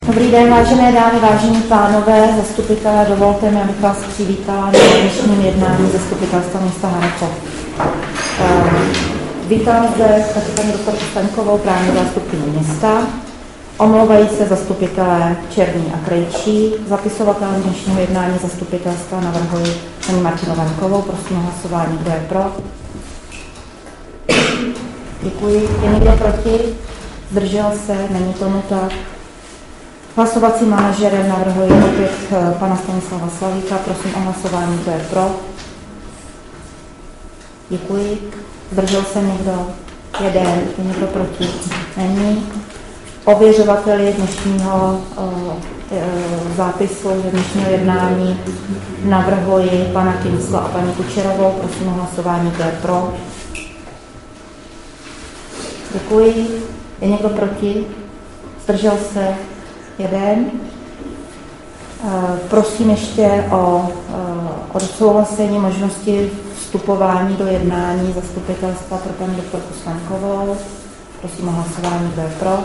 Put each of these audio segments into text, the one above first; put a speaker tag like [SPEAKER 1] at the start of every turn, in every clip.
[SPEAKER 1] Dobrý den, vážené dámy, vážení pánové, zastupitelé, dovolte mi, abych vás přivítala na dnešním jednání zastupitelstva města Harrachov. Vítám zde paní doktorku Staňkovou, právní zástupkyni města. Omlouvají se zastupitelé Černý a Krejčí. Zapisovatelem dnešního jednání zastupitelstva navrhuji paní Martinu Vankovou. Prosím o hlasování, kdo je pro. Děkuji. Je někdo proti? Zdržel se? Není tomu tak. Hlasovacím manažerem navrhuji opět pana Stanislava Slavíka. Prosím o hlasování, kdo je pro. Děkuji. Zdržel se někdo? Jeden. Je někdo proti? Není. Ověřovateli dnešního zápisu, dnešního jednání navrhuji pana Kincla a paní Kučerovou. Prosím o hlasování, kdo je pro. Děkuji. Je někdo proti? Zdržel se? Jeden. Prosím ještě o odsouhlasení možnosti vstupování do jednání zastupitelstva pro paní doktorku Staňkovou. Prosím o hlasování, kdo je pro.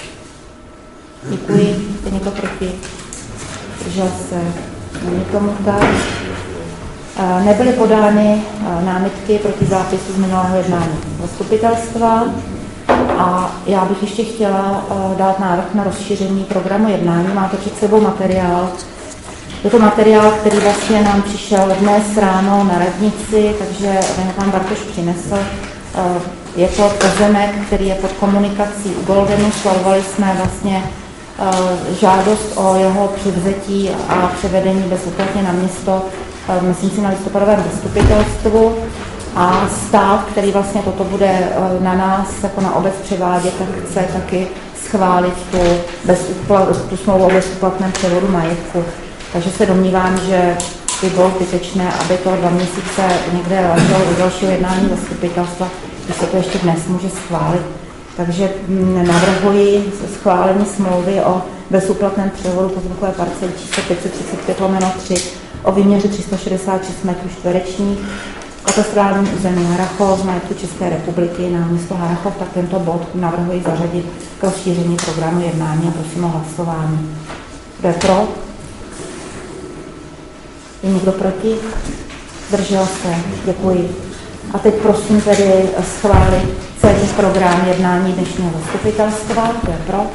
[SPEAKER 1] Děkuji. Je někdo proti? Zdržel se? Není tomu tak. Nebyly podány námitky proti zápisu z minulého jednání zastupitelstva. A já bych ještě chtěla dát návrh na rozšíření programu jednání. Máte před sebou materiál. Je to materiál, který vlastně nám přišel dnes ráno na radnici, takže ho tam Bartoš přinesl. Je to pozemek, který je pod komunikací u Goldenu. Schvalovali jsme vlastně žádost o jeho převzetí a převedení bezúplatně na město, myslím si na listopadovém zastupitelstvu. A stát, který vlastně toto bude na nás jako na obec převádět, tak chce taky schválit tu smlouvu o bezúplatném převodu majetku. Takže se domnívám, že by bylo zbytečné, aby to 2 měsíce někde leželo do dalšího jednání zastupitelstva, když se to ještě dnes může schválit. Takže navrhuji schválení smlouvy o bezúplatném převodu pozemkové parcely číslo 535/3 o výměře 366 m², katastrální území Harrachov z majetku České republiky na město Harrachov, tak tento bod navrhuji zařadit k rozšíření programu jednání a prosím o hlasování. Kdo je pro? Je někdo proti? Zdržel se? Děkuji. A teď prosím tedy schválit celý program jednání dnešního zastupitelstva. Kdo je pro?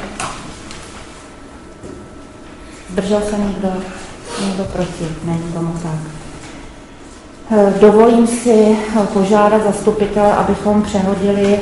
[SPEAKER 1] Zdržel se někdo? Někdo proti? Není tomu tak. Dovolím si požádat zastupitele, abychom přehodili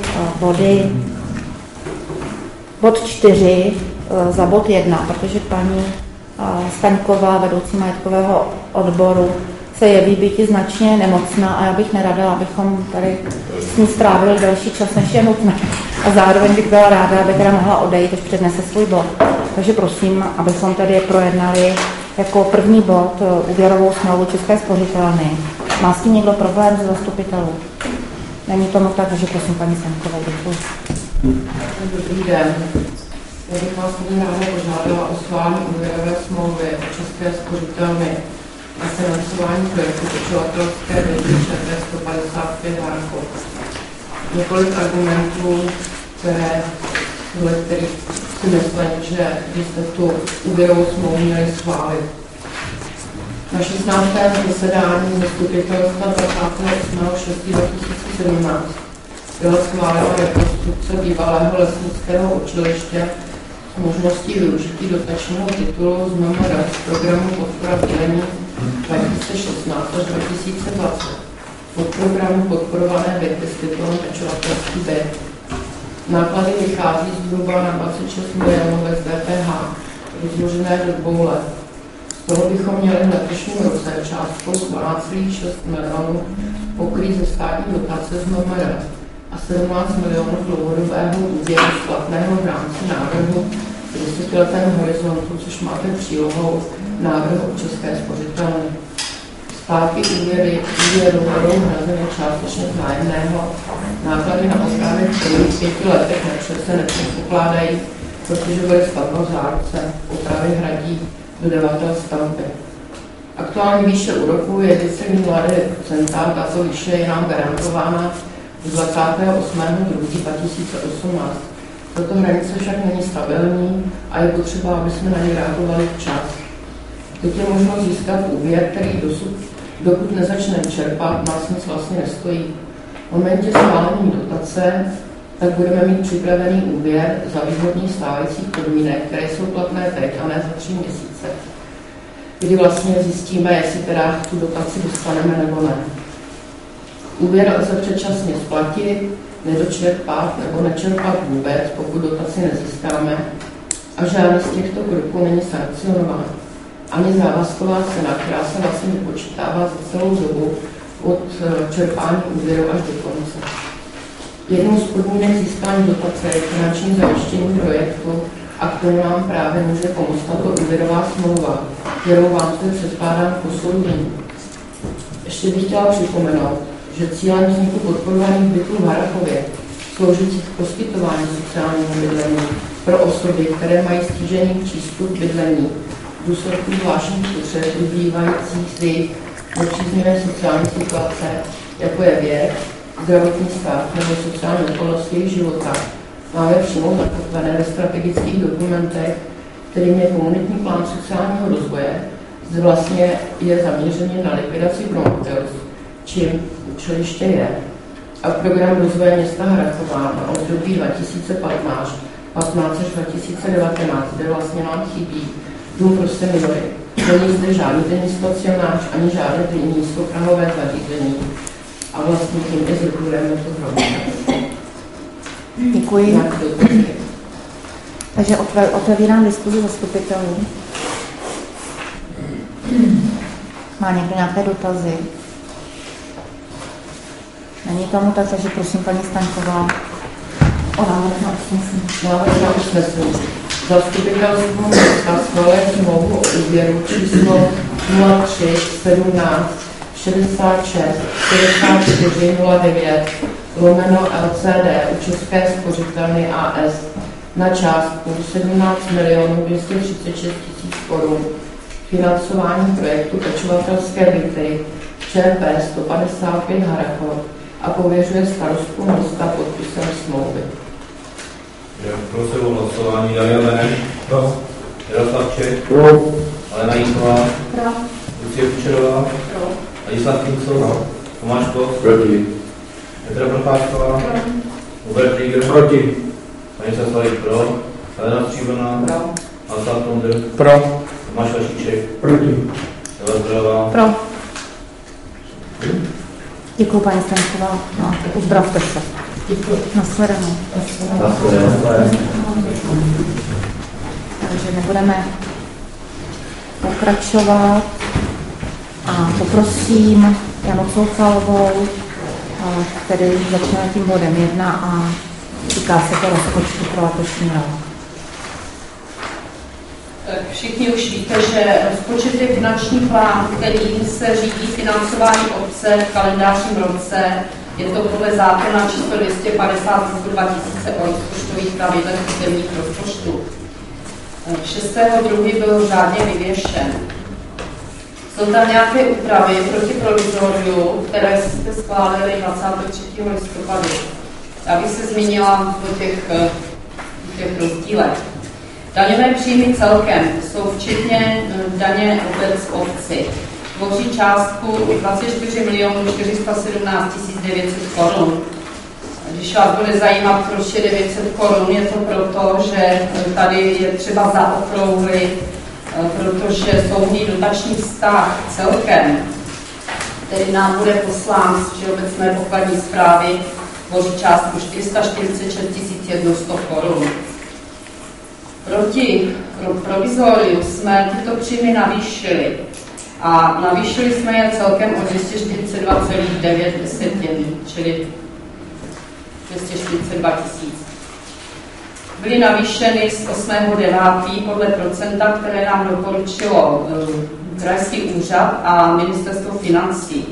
[SPEAKER 1] bod 4 za bod 1, protože paní Staňková, vedoucí majetkového odboru, se jeví býti značně nemocná a já bych nerada, abychom tady s ní strávili další čas, než je nutné. A zároveň bych byla ráda, aby teda mohla odejít, až přednese svůj bod. Takže prosím, abychom tady projednali jako první bod úvěrovou smlouvu České spořitelny. Má s tím někdo problém ze zastupitelů? Není tomu tak, takže prosím paní Staňkovou, děkuji.
[SPEAKER 2] Dobrý den. Já bych vás ráda požádala o schválení úvěrové smlouvy o České spořitelny a financování projektu pečovatelské byty ČT 155 Harrachov. Několik argumentů, podle kterých si myslím, že byste tu úvěrovou smlouvu měli schválit. Na 16. zasedání zastupitelstva 28.6.2017 byla schválena rekonstrukce bývalého lesnického učiliště s možností využití dotačního titulu z MMR z programu Podpora bydlení 2016 až 2020 pod programu Podporované byty s titulem Pečovatelský byt. Náklady vychází zhruba na 26 milionů bez DPH, rozložené do 2 let. Z toho bychom měli v letošním roce částkou 12,6 milionů pokrýt ze státní dotace z MMR a 17 milionů dlouhodobého úvěru splatného v rámci návrhu v 10letém horizontu, což máte přílohou návrhu České spořitelny. Spláty úvěru budou hrazeny částečně z nájemného. Náklady na opravy v prvních 5 letech se nepředpokládají, protože bude stavba v záruce. Opravy hradí dodavatel stavby. Aktuální výše úroku je 10,09%, tato výše je nám garantována z 28.2.2018. Tato hranice však není stabilní a je potřeba, aby jsme na ně reagovali včas. Teď je možno získat úvěr, který dokud nezačneme čerpat, nás nic vlastně nestojí. V momentě schválení dotace tak budeme mít připravený úvěr za výhodných stávajících podmínek, které jsou platné teď a ne za 3 měsíce, kdy vlastně zjistíme, jestli teda tu dotaci dostaneme nebo ne. Úvěr lze předčasně splatit, nedočerpat nebo nečerpat vůbec, pokud dotaci nezískáme, a žádný z těchto kroků není sankcionován. Ani závazková cena, která se vlastně vypočítává za celou dobu od čerpání úvěru až do konce. Jednou z podmínek získání dotace je finanční zajištění projektu a k tomu nám právě může pomoct tato úvěrová smlouva, kterou vám zde předkládám k posouzení. Ještě bych chtěla připomenout, že cílem vzniku podporovaných bytů v Harrachově, sloužících k poskytování sociálního bydlení pro osoby, které mají stížený přístup k bydlení v důsledku zvláštních potřeb vyplývajících z jejich nepříznivé sociální situace, jako je věk, zdravotní stav nebo sociální okolnosti jejich života, máme přímo zakotvené ve strategických dokumentech, kterým je komunitní plán sociálního rozvoje, zde vlastně je zaměřený na likvidaci promotelství, čím učiliště je. A program rozvoje města Harrachova na období 2015 až 2019, kde vlastně nám chybí dům pro seniory. Není zde žádný denní stacionář, ani žádné denní nízkoprahové zařízení. A vlastně tím i zlikvidujeme to hrozně.
[SPEAKER 1] Děkuji. Takže otevírám diskuzi zastupitelů. Má někdo nějaké dotazy? Není tomu tak, takže prosím paní Staňková o návrh na usnesení.
[SPEAKER 2] Návrh na usnesení. Zastupitelstvo města schvaluje smlouvu o úvěru číslo 03 17 66 64 09 lomeno LCD u České spořitelny AS na částku 17 236 000 korun financování projektu Pečovatelské byty ČP 155 Harrachov a pověřuje starostku města podpisem smlouvy.
[SPEAKER 3] Prosím o hlasování. Daniel Benek. Pro. Jaroslav Čech.
[SPEAKER 4] Pro.
[SPEAKER 3] Alena Jíková.
[SPEAKER 1] Pro.
[SPEAKER 3] Lucie Kučerová.
[SPEAKER 2] Pro.
[SPEAKER 3] Ladislav Kincel. Tomáš Kos.
[SPEAKER 4] Proti.
[SPEAKER 3] Petra Procházková. Hubert Rieger.
[SPEAKER 4] Proti.
[SPEAKER 3] Stanislav Slavik. Pro. Helena Stříbrná.
[SPEAKER 2] Pro.
[SPEAKER 3] Václav Tondr.
[SPEAKER 4] Pro.
[SPEAKER 3] Tomáš Vašíček.
[SPEAKER 4] Proti.
[SPEAKER 3] Eva Zbrojová.
[SPEAKER 1] Pro. Děkuji, paní Staňková. No, uzdravte se. Nashledanou. Takže nebudeme pokračovat a poprosím Janu Coucalovou, který začneme tím bodem 1 a týká se to rozpočtu pro letošní rok.
[SPEAKER 5] Všichni už víte, že rozpočet je finanční plán, který se řídí financování obce v kalendářním roce. Je to podle zákona číslo 250 z 2000 o rozpočtových pravidlech územních rozpočtů. 6.2. byl řádně vyvěšen. Jsou tam nějaké úpravy proti provizoriu, které jste schválili 23. listopadu. Já bych se zmínila o těch rozdílech. Daňové příjmy celkem jsou včetně daně obec obci. Tvoří částku 24 417 900 korun. Když vás bude zajímat, proč je 900 korun, je to proto, že tady je třeba zaokrouhlit, protože soudní dotační vztah celkem, který nám bude poslán z Všeobecné pokladní správy, tvoří částku 446 100 korun. Proti provizoriu jsme tyto příjmy navýšili a navýšili jsme je celkem o 242,9, čili 242 000. Byly navýšeny z 8.9. podle procenta, které nám doporučilo krajský úřad a ministerstvo financí.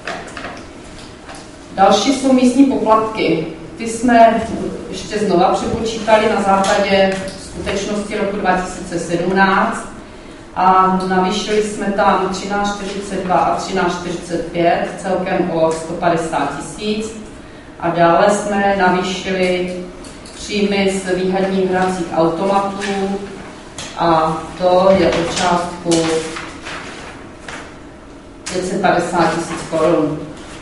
[SPEAKER 5] Další jsou místní poplatky. Ty jsme ještě znova přepočítali na základě skutečnosti roku 2017 a navýšili jsme tam 13,42 a 13,45 celkem o 150 000 a dále jsme navýšili příjmy z výhradních hracích automatů a to je o částku 550 000 korun.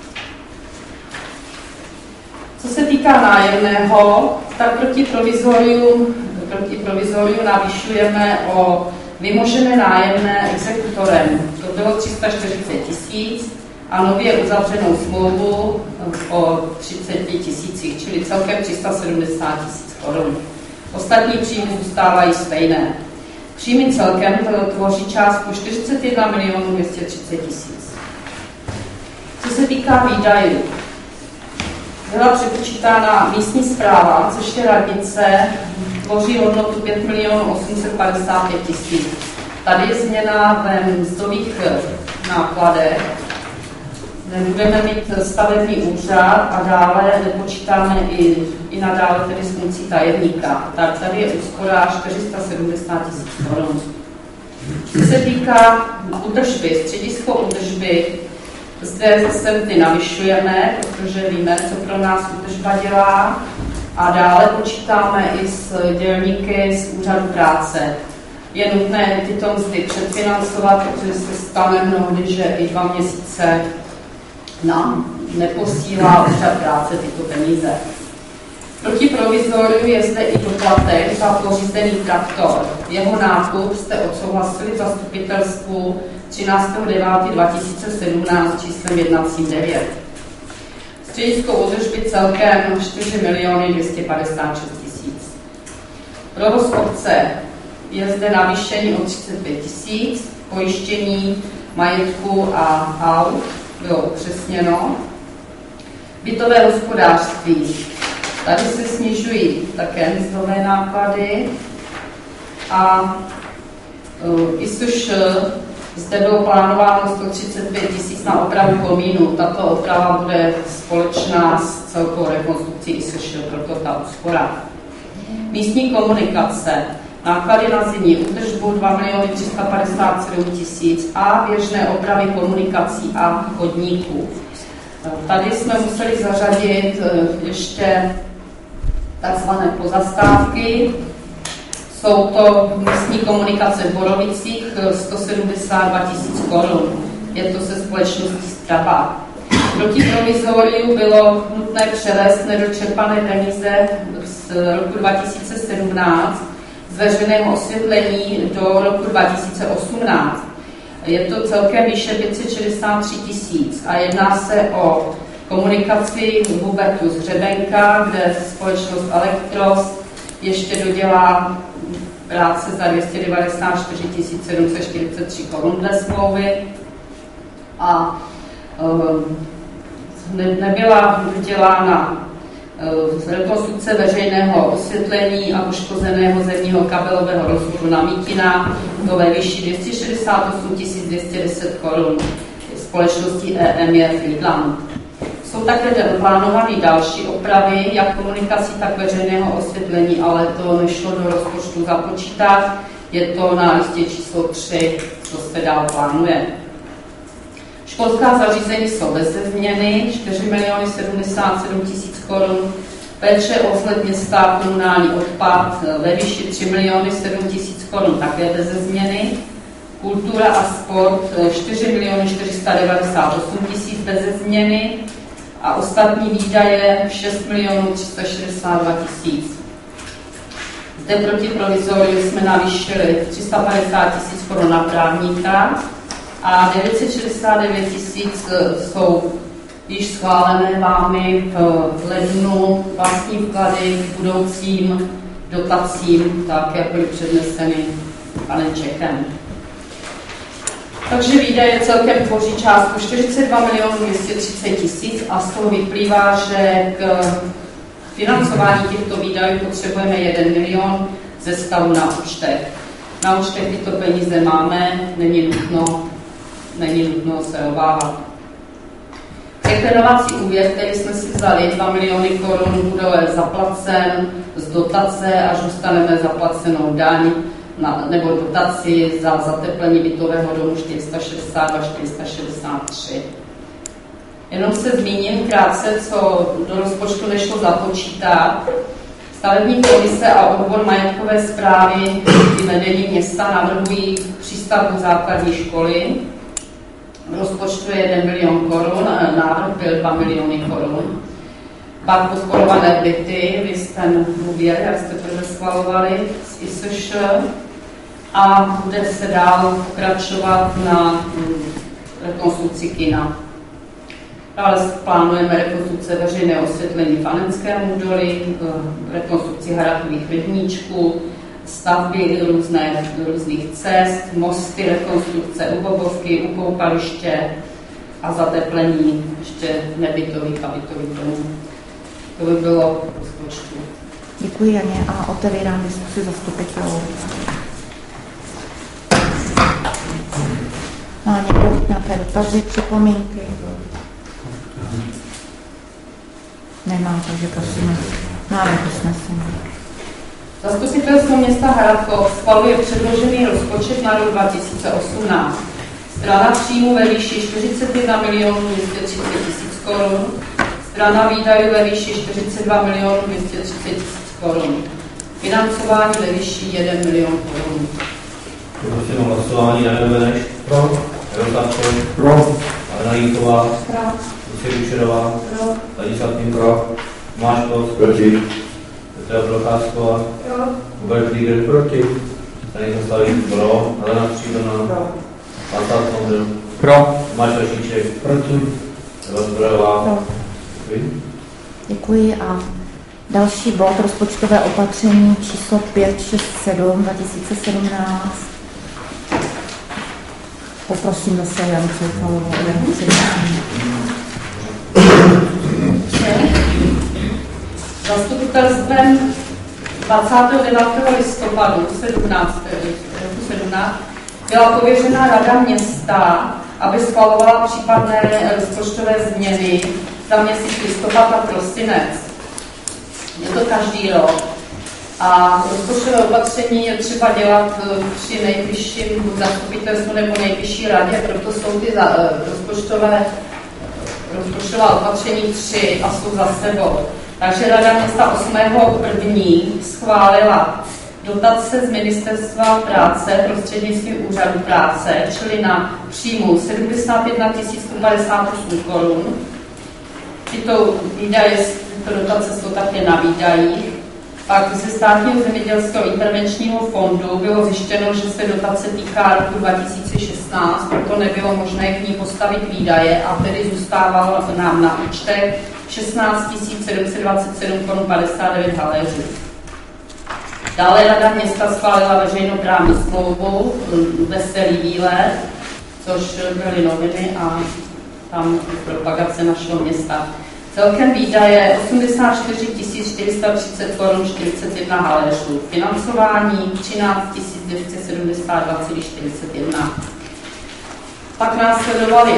[SPEAKER 5] Co se týká nájemného, tak proti provizoriu navyšujeme o vymožené nájemné exekutorem. To bylo 340 000 a nově uzavřenou smlouvu o 30 000, čili celkem 370 000 korun. Ostatní příjmy zůstávají stejné. Příjmy celkem tvoří částku 41 230 000. Co se týká výdajů, byla přepočítána místní správa, což je radnice, tvoří hodnotu 5 855 000. Tady je změna ve mzdových nákladech. Nebudeme mít stavební úřad a dále nepočítáme i nadále tedy s funkcí tajemníka. Tak tady je úspora 470 000 korun. Co se týká údržby, středisko údržby, zde se navyšujeme, protože víme, co pro nás údržba dělá. A dále počítáme i s dělníky z úřadu práce. Je nutné tyto mzdy předfinancovat, protože se stane mnohdy, že i 2 měsíce nám neposílá úřad práce tyto peníze. Proti provizoriu je zde i doplatek za pořízený traktor. Jeho nákup jste odsouhlasili v zastupitelstvu 13.9.2017 číslem jednacím 9. Středisko údržby celkem 4 256 000. Provoz obce je zde navýšení o 35 000, pojištění majetku a aut bylo upřesněno. Bytové hospodářství. Tady se snižují také mzdové náklady a ISŠ zde bylo plánováno 135 000 na opravu komínu. Tato oprava bude společná s celkovou rekonstrukcí ISŠ, proto ta úspora. Místní komunikace. Náklady na zimní údržbu 2 357 000 a běžné opravy komunikací a chodníků. Tady jsme museli zařadit ještě takzvané pozastávky. Jsou to místní komunikace v Borovicích 172 000 korun. Je to se společností Strabag. Proti provizoriu bylo nutné převést nedočerpané peníze z roku 2017 z veřejného osvětlení do roku 2018. Je to celkem výše 563 000 a jedná se o komunikaci Hubertu z Hřebenka, kde společnost Elektros ještě dodělá práce za 294 743 korun dle smlouvy a nebyla dodělána rekonstrukce veřejného osvětlení a poškozeného zemního kabelového rozvodu na Mítina do ve výši 268 210 korun společnosti EMJ Friedland. Jsou také plánované další opravy, jak komunikací, tak veřejného osvětlení, ale to nešlo do rozpočtu započítat. Je to na listě číslo 3, co se dál plánuje. Školská zařízení jsou bez změny, 4 077 000 korun. Péče o vzhled města, komunální odpad ve výši 3 007 000 korun, také bez změny. Kultura a sport 4 498 000 bez změny. A ostatní výdaje 6 362 000. Zde proti provizoriu jsme navýšili 350 000 korun na právníka a 969 000 jsou již schválené vámi v lednu vlastní vklady k budoucím dotacím, tak jak byly předneseny panem Čechem. Takže výdaje celkem tvoří částku 42 230 000 a z toho vyplývá, že k financování těchto výdajů potřebujeme 1 milion ze stavu na účtech. Na účtech tyto peníze máme, není nutno se obávat. Reklenovací úvěr, který jsme si vzali, 2 miliony korun, bude zaplacen z dotace, až dostaneme zaplacenou daň nebo dotaci za zateplení bytového domu 462 463. Jenom se zmíním krátce, co do rozpočtu nešlo započítat. Stavební komise a odbor majetkové správy i vedení města navrhují přístavbu základní školy. Rozpočtu je 1 milion korun, návrh byl 2 miliony korun. Pak podporované byty, vy jste mluvili, jak jste to schvalovali z ISŠ, a bude se dál pokračovat na rekonstrukci kina. Dále plánujeme rekonstrukce veřejného osvětlení v Anenském údolí, rekonstrukci hradových rybníčků, stavby různých cest, mosty, rekonstrukce u Bobovky, u koupaliště a zateplení ještě nebytových a bytových domů. To by bylo v rozpočtu.
[SPEAKER 1] Děkuji, Janě, a otevírám diskusi zastupitelů. Má někdo nějaké dotazy, připomínky? Nemá, takže prosím, návrh usnesení.
[SPEAKER 5] Zastupitelstvo města Hradkov schvaluje předložený rozpočet na rok 2018. Strana příjmu ve výši 41 230 000 korun, strana výdajů ve výši 42 230 000 korun. Financování ve výši 1 milion korun.
[SPEAKER 3] Prosím o hlasování. Jan Beneš.
[SPEAKER 4] Pro.
[SPEAKER 3] Jaroslav Čech.
[SPEAKER 4] Pro.
[SPEAKER 3] Alena Jíková.
[SPEAKER 1] Pro.
[SPEAKER 3] Lucie Kučerová.
[SPEAKER 1] Pro.
[SPEAKER 3] Ladislav Tím. Pro. Tomáš Kos.
[SPEAKER 4] Proti.
[SPEAKER 3] Petra Procházková.
[SPEAKER 1] Pro.
[SPEAKER 3] Hubert Flíger.
[SPEAKER 4] Proti.
[SPEAKER 3] Stanislav Slavík. Pro. Helena Stříbrná.
[SPEAKER 1] Pro.
[SPEAKER 3] Václav Kondel.
[SPEAKER 4] Pro.
[SPEAKER 3] Tomáš Vašíček.
[SPEAKER 4] Proti.
[SPEAKER 3] Eva Zbrojová.
[SPEAKER 1] Pro.
[SPEAKER 3] Děkuji.
[SPEAKER 1] Děkuji a další bod, rozpočtové opatření číslo 567 2017. Poprosím zase Janu Cejfalovou o jeho představení.
[SPEAKER 5] Zastupitelstvem 29. listopadu 17. byla pověřena Rada města, aby schvalovala případné rozpočtové změny za měsíc listopad a prosinec. Je to každý rok. A rozpočtové opatření je třeba dělat při nejvyšším zastupitelstvu nebo nejvyšší radě, proto jsou ty rozpočtová opatření 3 a jsou za sebou. Takže Rada města 8.1. schválila dotace z Ministerstva práce prostřednictvím úřadu práce, čili na příjmu 71 158 korun. Tyto výdaje, tyto dotace jsou také na výdajích. Pak ze státního zemědělského intervenčního fondu bylo zjištěno, že se dotace týká roku 2016, proto nebylo možné k ní postavit výdaje a tedy zůstávalo nám na účtech 16 727 korun 59 haléřů. Dále Rada města schválila veřejnoprávní smlouvu Veselý výlet, což byly noviny a tam propagace našeho města. Celkem výdaje 84 430 korun 41 haléřů. Financování 13 272,41. Pak následovaly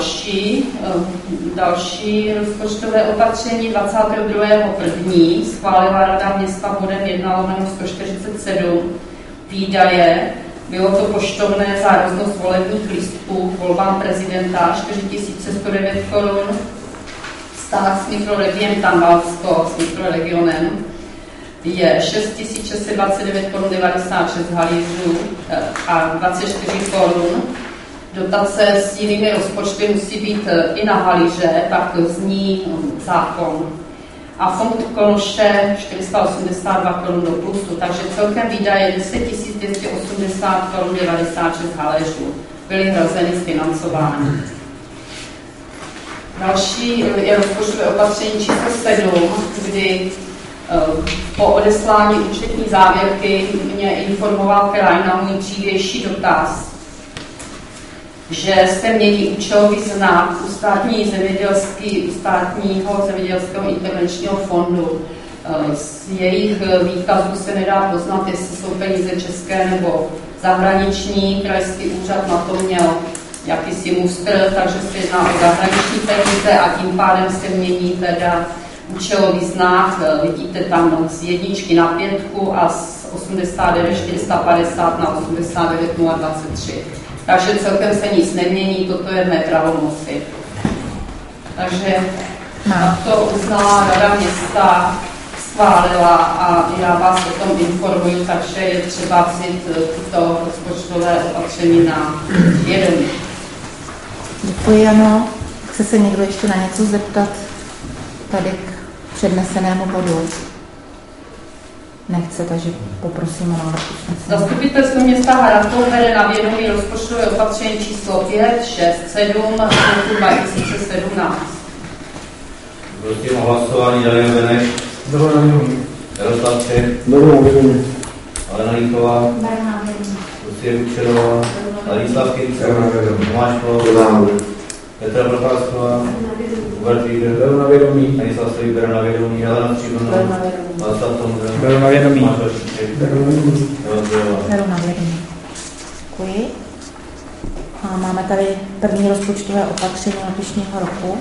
[SPEAKER 5] další rozpočtové opatření. 22.1. schválila Rada města bodem 1/147 výdaje. Bylo to poštovné za roznos volebních lístků k volbám prezidenta 4109 korun. Vztah s mikroregionem Tambalsko, s mikroregionem, je 6629 korun 96 halířů a 24 korun. Dotace s jinými rozpočty musí být i na halíře, tak zní zákon. A fond Konoše 482 korun do plusu, takže celkem výdaje 10 280 korun 96 haléřů byly hrazeny z financování. Další je rozpočtové opatření číslo 7, kdy po odeslání účetní závěrky mě informoval kraj na můj dřívější dotaz, že se mění účelový znak u státního zemědělského intervenčního fondu. Z jejich výkazů se nedá poznat, jestli jsou peníze české nebo zahraniční. Krajský úřad na to měl jakýsi mustr, takže se jedná o zahraniční peníze a tím pádem se mění teda účelový znak. Vidíte tam z 1 na 5 a z 89 450 na 89 023. Takže celkem se nic nemění, toto je v mé pravomoci. Takže to uznala Rada města, schválila a já vás o tom informuji, takže je třeba vzít tyto rozpočtové opatření na vědomí.
[SPEAKER 1] Děkuji, Jano. Chce se někdo ještě na něco zeptat tady k přednesenému bodu? Nechce, takže poprosím o návrh usnesení.
[SPEAKER 5] Zastupitelstvo města Harrachov bere na vědomí rozpočtové opatření číslo 5, 6, 7 roku 2017.
[SPEAKER 3] Prosím o hlasování Daniel Beneš. Jaroslav Čech. Alena Líková. Lucie Kučerová. Ladislav Kýrce. Tomáš Ploch. Petra Procházková. Hubert Víder. Stanislav Stojík bere na vědomí. Helena Stříbrná. Václav Tondra.
[SPEAKER 4] Beru na vědomí.
[SPEAKER 3] Tomáš Vašíček.
[SPEAKER 1] Beru na vědomí. Děkuji. A máme tady první rozpočtové opatření letošního roku.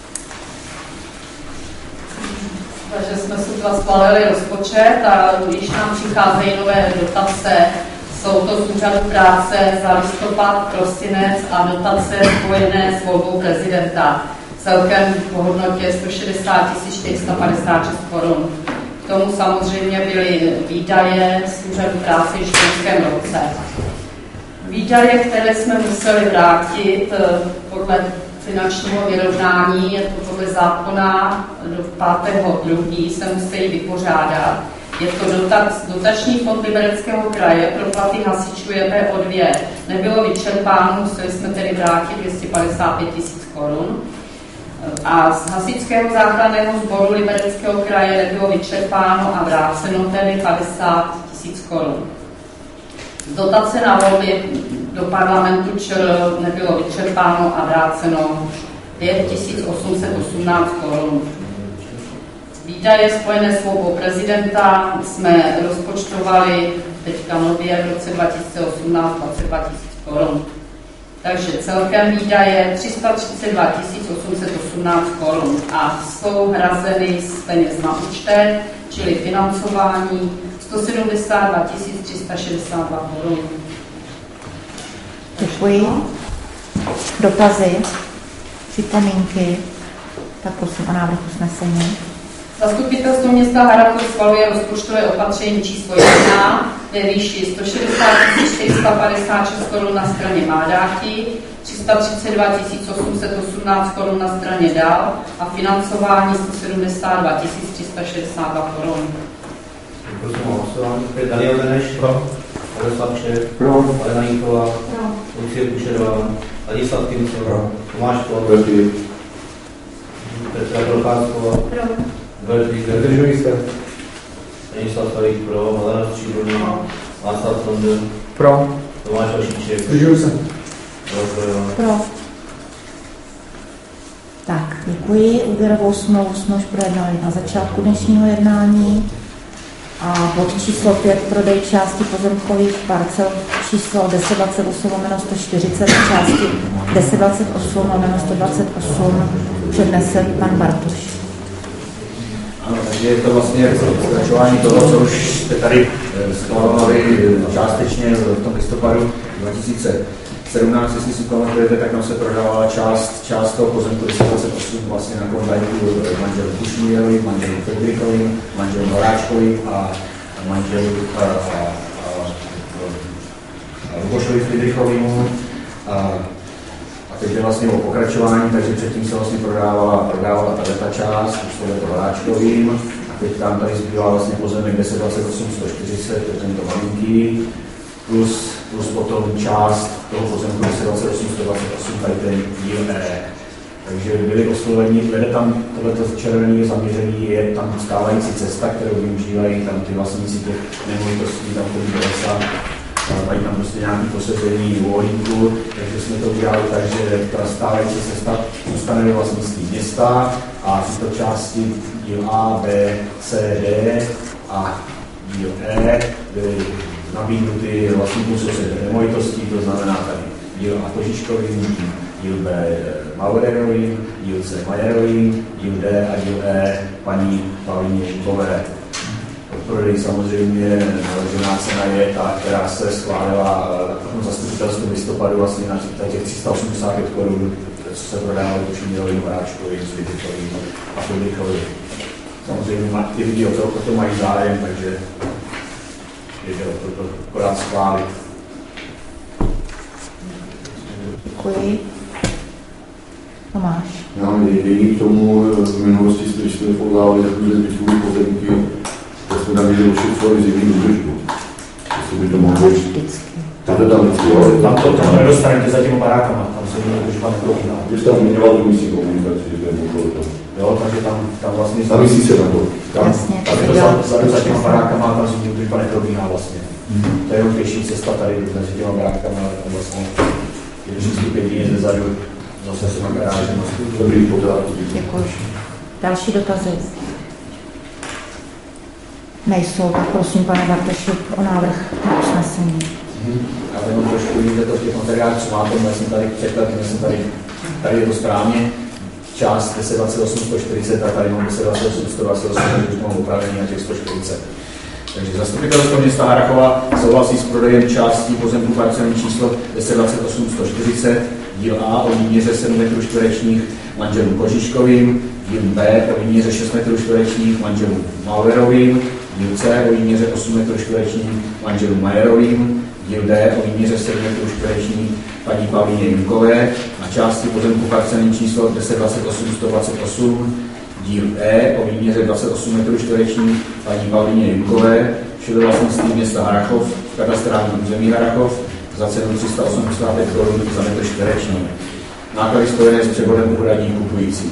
[SPEAKER 5] Takže jsme si dva schválili rozpočet a když nám přicházejí nové dotace, jsou to z úřadu práce za listopad, prosinec a dotace spojené s volbou prezidenta. Celkem po hodnotě 160 456 korun. K tomu samozřejmě byly výdaje z úřadu práce již v loňském roce. Výdaje, které jsme museli vrátit podle finančního vyrovnání, je to podle zákona do 5.2. se musí vypořádat. Je to dotační fond Libereckého kraje pro platy hasičů JPO2. Nebylo vyčerpáno, museli jsme tedy vrátit 255 000 korun. A z hasičského záchranného sboru Libereckého kraje nebylo vyčerpáno a vráceno tedy 50 000 korun. Dotace na volby do parlamentu ČR nebylo vyčerpáno a vráceno 5 818 korun. Výdaje spojené s volbou prezidenta jsme rozpočtovali teďka nově v roce 2018 22 000 korun. Takže celkem výdaje 332 818 korun a jsou hrazeny z peněz na účtech, čili financování 172 362 korun.
[SPEAKER 1] Děkuji. Dotazy, připomínky, tak prosím o návrh usnesení.
[SPEAKER 5] Zastupitelstvo města Harrachov schvaluje rozpočtové opatření číslo 1 ve výši 160 456 korun na straně Mádáky, 332 818 korun na straně Dál a financování 172 362 korun.
[SPEAKER 3] Prosím o hlasování. Daniel Beneš. Jaroslav Čech. Alena Líková. Lucie Kučerová. Ladislav Kýrce. Tomáš Ploch. Petra Procházková. Hubert Víder. Stanislav Stojík pro. Helena Stříbrná. Václav Tondr. Tomáš Vašíček.
[SPEAKER 1] Pro. Tak, děkuji. Úvěrovou smlouvu jsme už projednali na začátku dnešního jednání. A bod číslo 5, prodej části pozemkových parcel číslo 1028/140 části 1028/128 přednese pan Bartoš.
[SPEAKER 6] Ano, takže je to vlastně pokračování toho, co už jste tady schvalovali částečně v tom listopadu 2017, jestli si pamatujete, tak nám se prodávala část toho pozemku 1028 vlastně na Klondajku manželu Kušnírovým, manželu Fedrikovým, manželu Noráčkovým a manželu Lubošovi Fridrichovým. A teď je vlastně o pokračování, takže předtím se vlastně prodávala ta část, už to Horáčkovým, a teď tam tady zbývá vlastně pozemek 1028/140, to je tento malinký, plus potom část toho pozemku 1028/128, tady ten díl E. Takže byli osloveni, vede tam tohleto červené zaměření, je tam stávající cesta, kterou využívají tam ty vlastníci těch nemovitostí, tam chodí lesa, mají tam prostě nějaký posezení volínku, takže jsme to udělali tak, že ta stávající cesta zůstane ve vlastnictví města a tyto části díl A, B, C, D a díl E byly nabídnuty vlastníkům sousedních nemovitostí, to znamená tady díl A Kožičkovým, díl B Maurerovým, díl C Majerovým, díl D a díl E paní Pavlíně Jukové. Prodej samozřejmě naložená cena je ta, která se schválila na zastupitelstvu listopadu vlastně na těch 385 korun, co se prodávalo Kušnírovým, Horáčkovým, Svědichovým a Fedrichovým. samozřejmě ty lidi o to mají zájem, takže je to akorát schválit.
[SPEAKER 1] Děkuji. Tomáš.
[SPEAKER 4] Já mám jediný k tomu, v minulosti jsme podávali takové zbytkové pozemky, tak jsme tam měli ošetřovali zimní údržbu. Jestli by to mohlo být. Tam to
[SPEAKER 6] nedostanete za těmi barákama, tam se zimní údržba neprobíhá.
[SPEAKER 4] Ty jsi tam zmiňoval tu místní komunikaci, že to je mohlo to.
[SPEAKER 6] Jo, takže tam vlastně...
[SPEAKER 4] A myslí se na to.
[SPEAKER 1] Jasně,
[SPEAKER 6] tam je to za těma barákama, tam zimní údržba neprobíhá vlastně. To je jenom pěší cesta tady mezi těma barákama, ale tam vlastně je vždycky 5 dní zezadu. Zase se na garáži.
[SPEAKER 4] Dobrý pořádku.
[SPEAKER 1] Děkuji. Další dotazy? Nejsou, tak prosím, pane Bartoši, o návrh na usnesení.
[SPEAKER 6] Já jenom trošku vidíte to v těch materiálech, co máte, já jsem tady překlad, tady je to správně. Část 1028-140 a tady mám 1028-128, takže mám upravení na těch 140. Takže zastupitelstvo města Harrachova souhlasí s prodejem částí pozemku parcelní číslo 1028-140, díl A o výměře 7 m2 manželům Kožiškovým, díl B o výměře 6 m2 manželům Mauerovým, díl C o výměře 8 m2 manželům Majerovým, díl D o výměře 7 m2 paní Pavlíně Junkové a části pozemku parcelní číslo 1028-128, díl E o výměře 28 m2 paní Pavlíně Junkové, všude vlastnictví města Harrachov, katastrální území Harrachov, za cenu 385 korun za metr čtvereční. Náklady spojené s převodem uhradí kupující.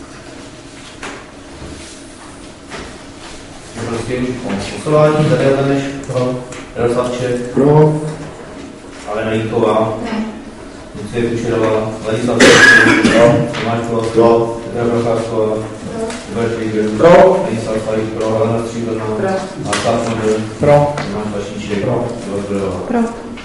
[SPEAKER 3] Prosím o hlasování. Daniel Beneš. Pro. Jaroslav Čech.
[SPEAKER 4] Pro.
[SPEAKER 3] Alena Jíková.
[SPEAKER 5] Ne.
[SPEAKER 3] Lucie Kušerová. Ladislav Čech. Pro. Tomáš Klos.
[SPEAKER 4] Pro.
[SPEAKER 3] Petra Procházková. Robert Rieger.
[SPEAKER 4] Pro.
[SPEAKER 3] Ladislav Falík. Pro. Alena Stříbrná.
[SPEAKER 5] Pro.
[SPEAKER 3] Václav Model.
[SPEAKER 6] Pro.
[SPEAKER 3] Tomáš Vašíček.
[SPEAKER 6] Pro.
[SPEAKER 1] Pro.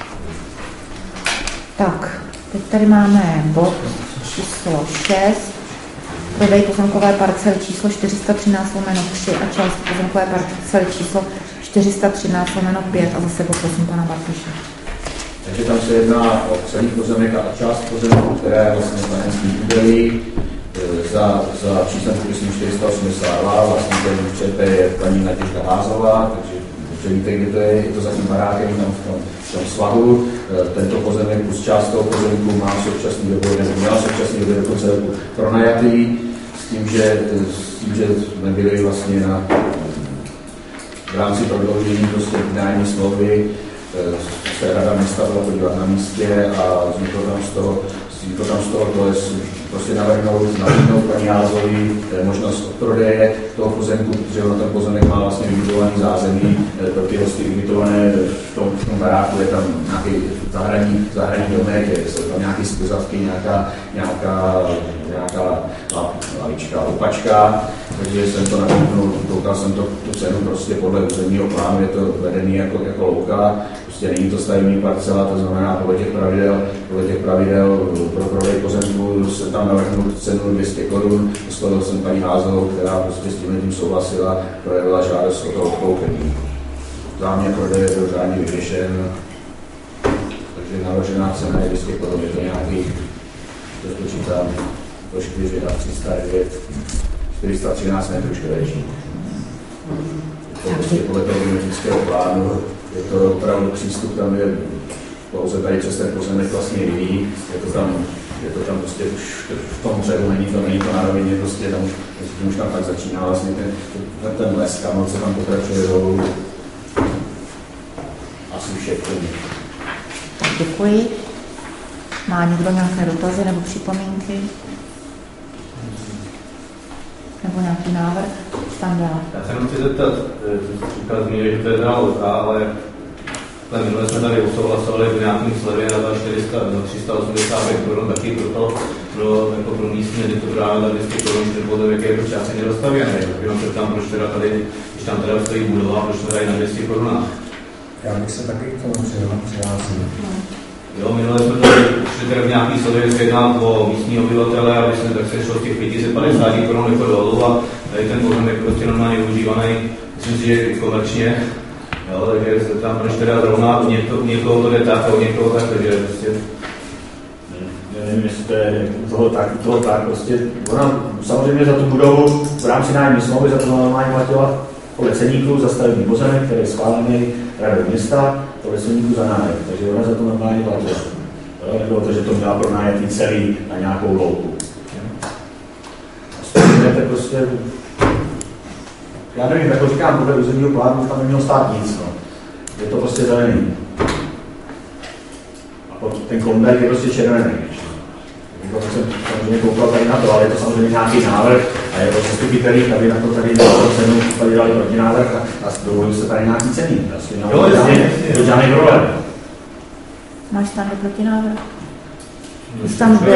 [SPEAKER 1] Tak, teď tady máme bod číslo 6, prodej pozemkové parcely číslo 413/3 a část pozemkové parcely číslo 413/5 a zase poprosím pana Bartoše.
[SPEAKER 6] Takže tam se jedná o celý pozemek a část pozemku, která je vlastně panenský údolí za číslem popisem 482, vlastníkem ČP je paní Naděžda Házová, takže víte, kde to je to za tím barákem, tam v tom svahu. Tento pozemek plus část toho pozemku má v současné době, nebo měla v současné době dokonce pronajatý, s tím, že jsme byli vlastně v rámci prodloužení prostě nájemní smlouvy, se rada města byla podívat na místě a vzniklo tam z toho, to je prostě navrhnout paní Házový možnost odprodeje toho pozemku, protože ten pozemek má vlastně vybudovaný zázemí pro ty hosty ubytované v tom baráku, je tam nějaký zahradní domek, jsou tam nějaké spuzavky, nějaká lavička, opačka, takže jsem to nabídnul, koukal jsem tu cenu prostě podle územního plánu, je to vedený jako louka, prostě není to stavební parcela, to znamená podle těch pravidel pro prodej pozemku se tam navrhnul cenu 200 korun, oslovil jsem paní Házovou, která prostě s tím souhlasila, projevila žádost o to odkoupení. Záměr prodeje byl řádně vyřešen, takže navržená cena je 200 korun, je to nějakých, to spočítám, do 4 a 309, 413 metrů čtverečních. To prostě podle toho geometrického plánu, je to opravdu přístup, tam je pouze tady přes ten pozemek vlastně jiný, je to tam prostě už v tom břehu, není to na rovině, prostě tam už tam tak začíná vlastně ten les, kam se tam pokračuje dolů. Asi všechno.
[SPEAKER 1] Tak děkuji. Má někdo nějaké dotazy nebo připomínky? Nebo nějaký návrh? Standard.
[SPEAKER 3] Já se jenom chci zeptat, říkal zmínil, že to je teda louka, ale minule jsme tady usouhlasovali v nějakým slevě na 385 korun, taky pro místní editorál za 200 korun, ten pozemek je prostě asi nedostavěný. Jenom se tam, proč teda tady, když tam teda stojí budova, proč jsme tady na 200 korunách.
[SPEAKER 6] Já bych se taky k tomu přihlásil.
[SPEAKER 3] Jo, minule jsme tady šli v nějaký slově, se jedná o místní obyvatele, aby jsme tak se šlo z těch 550 korun jako dolů a tady ten pozemek prostě normálně využívaný, myslím si, že komerčně. Jo, takže se tam proč teda zrovna u někoho to jde tak a u někoho tak, takže prostě...
[SPEAKER 6] Nevím, nevím, jestli to je toho tak, prostě ona samozřejmě za tu budovu v rámci nájemní smlouvy za to normálně platila podle ceníku za stavební pozemek, který je schválený radou města, podle ceníku za nájem, takže ona za to normálně platila. Nebylo to, že to měla pronájetý celý na nějakou louku. A prostě, já nevím, jako říkám, podle územního plánu tam nemělo stát nic, no. Je to prostě zelený. A ten kombek je prostě červený. Jako jsem samozřejmě koukal tady na to, ale je to samozřejmě nějaký návrh a je to zastupitelí, aby na to tady dal cenu, tady dali protinávrh a dovolil se tady nějaký ceny. Vlastně to žádný problém.
[SPEAKER 1] Máš tam do protinávrh? Už tam byl,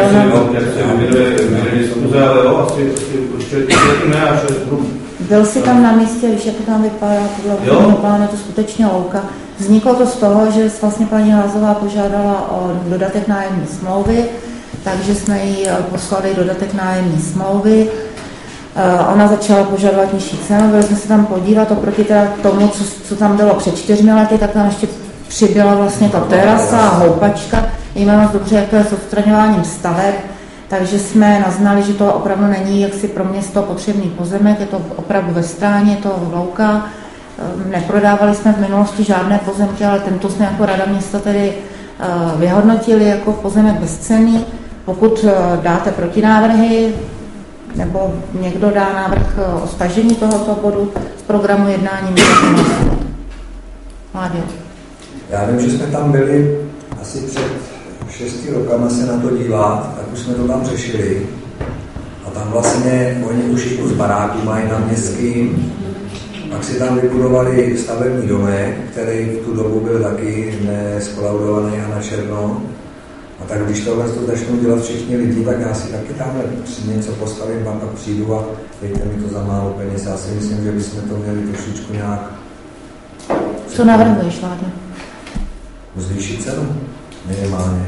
[SPEAKER 1] byl jsi tam na místě, víš, jak to tam vypadá, podle územního plánu je to skutečně louka. Vzniklo to z toho, že vlastně paní Házová požádala o dodatek nájemní smlouvy, takže jsme jí poslali dodatek nájemní smlouvy. Ona začala požadovat nižší cenu, byli jsme se tam podívat oproti teda tomu, co tam bylo před 4 lety, tak tam ještě přibyla vlastně ta terasa a houpačka. Víme moc dobře, jak to je s odstraňováním staveb, takže jsme naznali, že to opravdu není jaksi pro město potřebný pozemek, je to opravdu ve stráně, je to louka. Neprodávali jsme v minulosti žádné pozemky, ale tento jsme jako rada města tedy vyhodnotili jako pozemek bezcenný. Pokud dáte protinávrhy, nebo někdo dá návrh o stažení tohoto bodu z programu jednání, můžeme Vládě.
[SPEAKER 7] Já vím, že jsme tam byli asi před 6 rokama se na to dívat, tak už jsme to tam řešili. A tam vlastně oni už i kus baráků mají na městský. Pak si tam vybudovali stavební domek, který v tu dobu byl taky neskolaudovaný a na černo. A tak když tohle začnou dělat všichni lidi, tak já si taky tam něco postavím, pak přijdu a dejte mi to za málo peněz. Já si myslím, že bychom to měli trošičku nějak...
[SPEAKER 1] Co navrhuješ, Vládě?
[SPEAKER 7] Zvýšit cenu minimálně.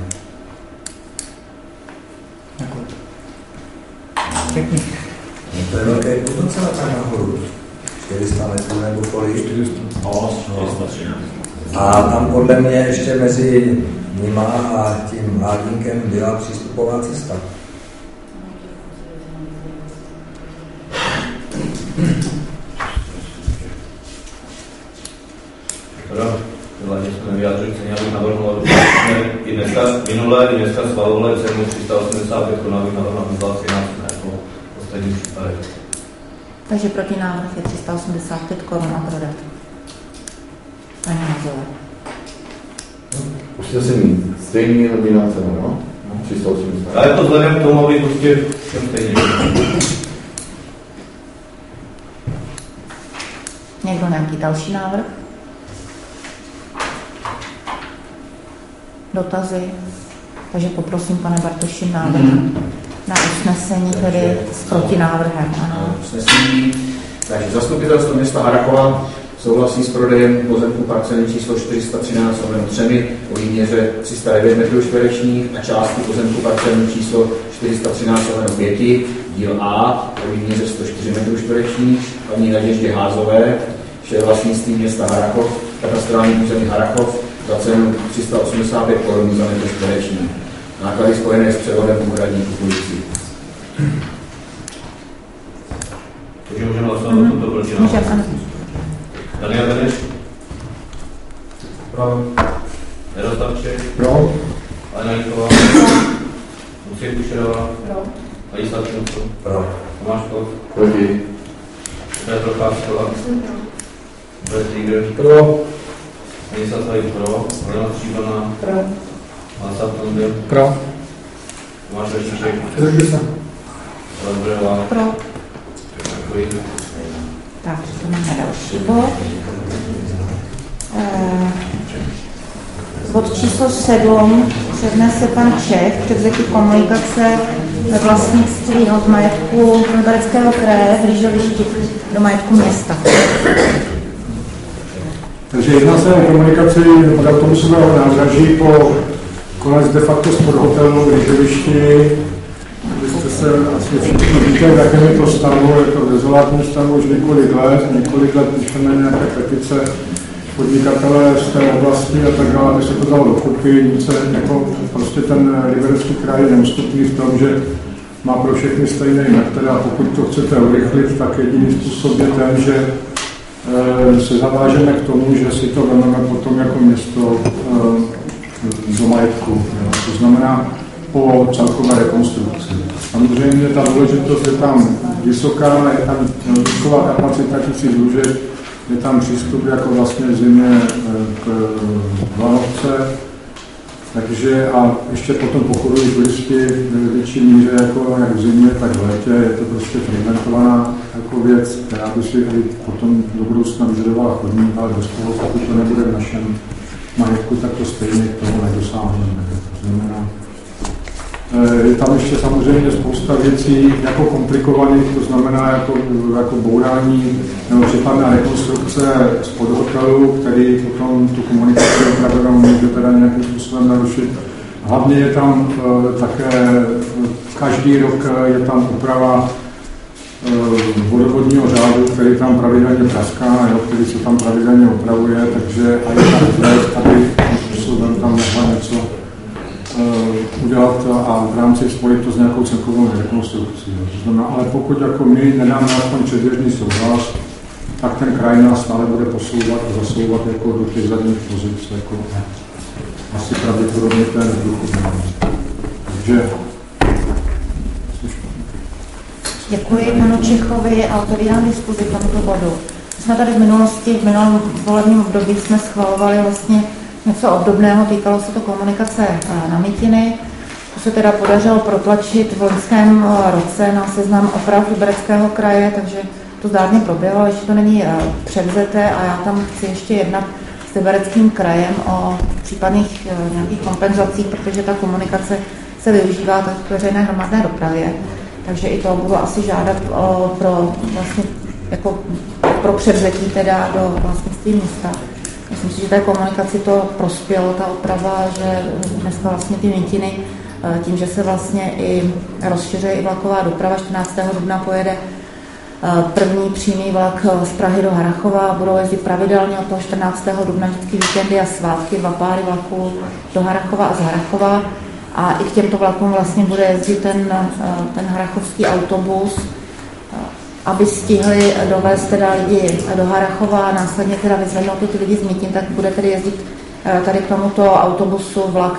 [SPEAKER 1] Pěkně.
[SPEAKER 7] No to je velké potenciál tam nahoru. 400 metrů nebo kolik?
[SPEAKER 6] 400.
[SPEAKER 7] A tam podle mě ještě mezi nima a tím mládínkem byla přístupová cesta.
[SPEAKER 3] Hlavně jsme nevyjádřili ceny, abych navrhoval. I dneska schvalovali cenu 385 korun, abych navrhoval 13 jako v ostatních případech.
[SPEAKER 1] Takže protinávrh je 385 korun a prodat. Paní Házové.
[SPEAKER 4] Už jste si stejný nabíná cena, no? 380.
[SPEAKER 3] A je to vzhledem k tomu, aby prostě všem stejně.
[SPEAKER 1] Někdo nějaký další návrh? Dotazy? Takže poprosím, pane Bartoši, návrh na usnesení, tedy s protinávrhem. Ano.
[SPEAKER 6] Usnesení. Takže zastupitelstvo města Harakova souhlasí s prodejem pozemku parcely číslo 413/3 o výměře 309 m2 a části pozemku parcely číslo 413/5 díl A o výměře 104 m2 paní Naděždě Házové, vše vlastnictví města Harakov, katastrální území Harakov za cenu 385 korun za metr čtvereční. Náklady spojené s převodem úhradní kupující.
[SPEAKER 3] Takže můžeme hlasovat o tomto protinávrhu. Daniel Beneš?
[SPEAKER 4] Pro.
[SPEAKER 3] Nedostavček?
[SPEAKER 4] Pro.
[SPEAKER 3] Alena Jíková? Lucie Kušerová?
[SPEAKER 5] Pro.
[SPEAKER 3] Ladislav Čunco?
[SPEAKER 7] Pro.
[SPEAKER 3] Tomáš Kov?
[SPEAKER 4] Proti.
[SPEAKER 3] Petr Procházková? Brett Rieger?
[SPEAKER 4] Pro.
[SPEAKER 3] Ladislav Slajk pro. Helena Stříbaná?
[SPEAKER 5] Pro.
[SPEAKER 3] Václav Tondr?
[SPEAKER 8] Pro.
[SPEAKER 3] Tomáš Vešíček?
[SPEAKER 8] Zdržuji se.
[SPEAKER 3] Rozbrojová?
[SPEAKER 1] Pro.
[SPEAKER 3] Děkuji.
[SPEAKER 1] Tak, to máme další bod. Bod číslo 7 přednese pan Čech, převzetí komunikace ve vlastnictví od majetku Libereckého kraje v Rýžovišti do majetku města.
[SPEAKER 8] Takže jedná se o komunikaci od autobusového nádraží po konec de facto sporthotelu v Rýžovišti. Vy jste se asi všichni víte, v jakém je to stavu, je to v dezolátním stavu už několik let píšeme nějaké petice podnikatelé z té oblasti a tak dále, aby se to dalo dokupy. Jako prostě ten Liberecký kraj je neústupný v tom, že má pro všechny stejný metr a pokud to chcete urychlit, tak jediný způsob je ten, že se zavážeme k tomu, že si to vezmeme potom jako město do majetku. To znamená po celkové rekonstrukci. Samozřejmě ta důležitost je tam vysoká, je tam vysoká kapacita 1000 lůžek, je tam přístup jako vlastně zimě k Vánoce, takže a ještě potom pochodují turisti v větší míře jako jak v zimě, tak v létě, je to prostě fragmentovaná jako věc, která by si potom do budoucna vyžadovala chodník, ale bez toho, pokud to nebude v našem majetku, tak to stejně k tomu nedosáhneme. To znamená, je tam ještě samozřejmě spousta věcí jako komplikovaných, to znamená jako bourání nebo případná rekonstrukce z podhotelu, který potom tu komunikaci opravdu může teda nějakým způsobem narušit. Hlavně je tam také každý rok je tam úprava vodovodního řádu, který tam pravidelně praská, který se tam pravidelně opravuje, takže a je tam projekt, aby způsobem tam mohla něco udělat a v rámci spojit to s nějakou celkovou rekonstrukcí. To znamená, ale pokud jako my nedáme aspoň předběžný souhlas, tak ten kraj nás stále bude posouvat a zasouvat jako do těch zadních pozic, jako asi pravděpodobně ten vzduch. Takže
[SPEAKER 1] děkuji panu Čechovi a otevírám diskuzi k tomuto bodu. My jsme tady v minulosti, v minulém volebním období jsme schvalovali vlastně něco obdobného, týkalo se to komunikace na Mytiny. To se teda podařilo protlačit v loňském roce na seznam oprav Libereckého kraje, takže to zdárně proběhlo, ale ještě to není převzeté a já tam chci ještě jednat s Libereckým krajem o případných nějakých kompenzacích, protože ta komunikace se využívá tak v veřejné hromadné dopravě. Takže i to budu asi žádat pro převzetí teda do vlastnictví města. Myslím si, že té komunikaci to prospělo, ta oprava, že dneska vlastně ty Mytiny, tím, že se vlastně i rozšiřuje i vlaková doprava, 14. dubna pojede první přímý vlak z Prahy do Harrachova, budou jezdit pravidelně od toho 14. dubna vždycky víkendy a svátky, 2 páry vlaků do Harrachova a z Harrachova. A i k těmto vlakům vlastně bude jezdit ten harrachovský autobus, aby stihli dovést teda lidi do Harrachova a následně teda vyzvednout ty lidi z Mytin, tak bude tedy jezdit tady k tomuto autobusu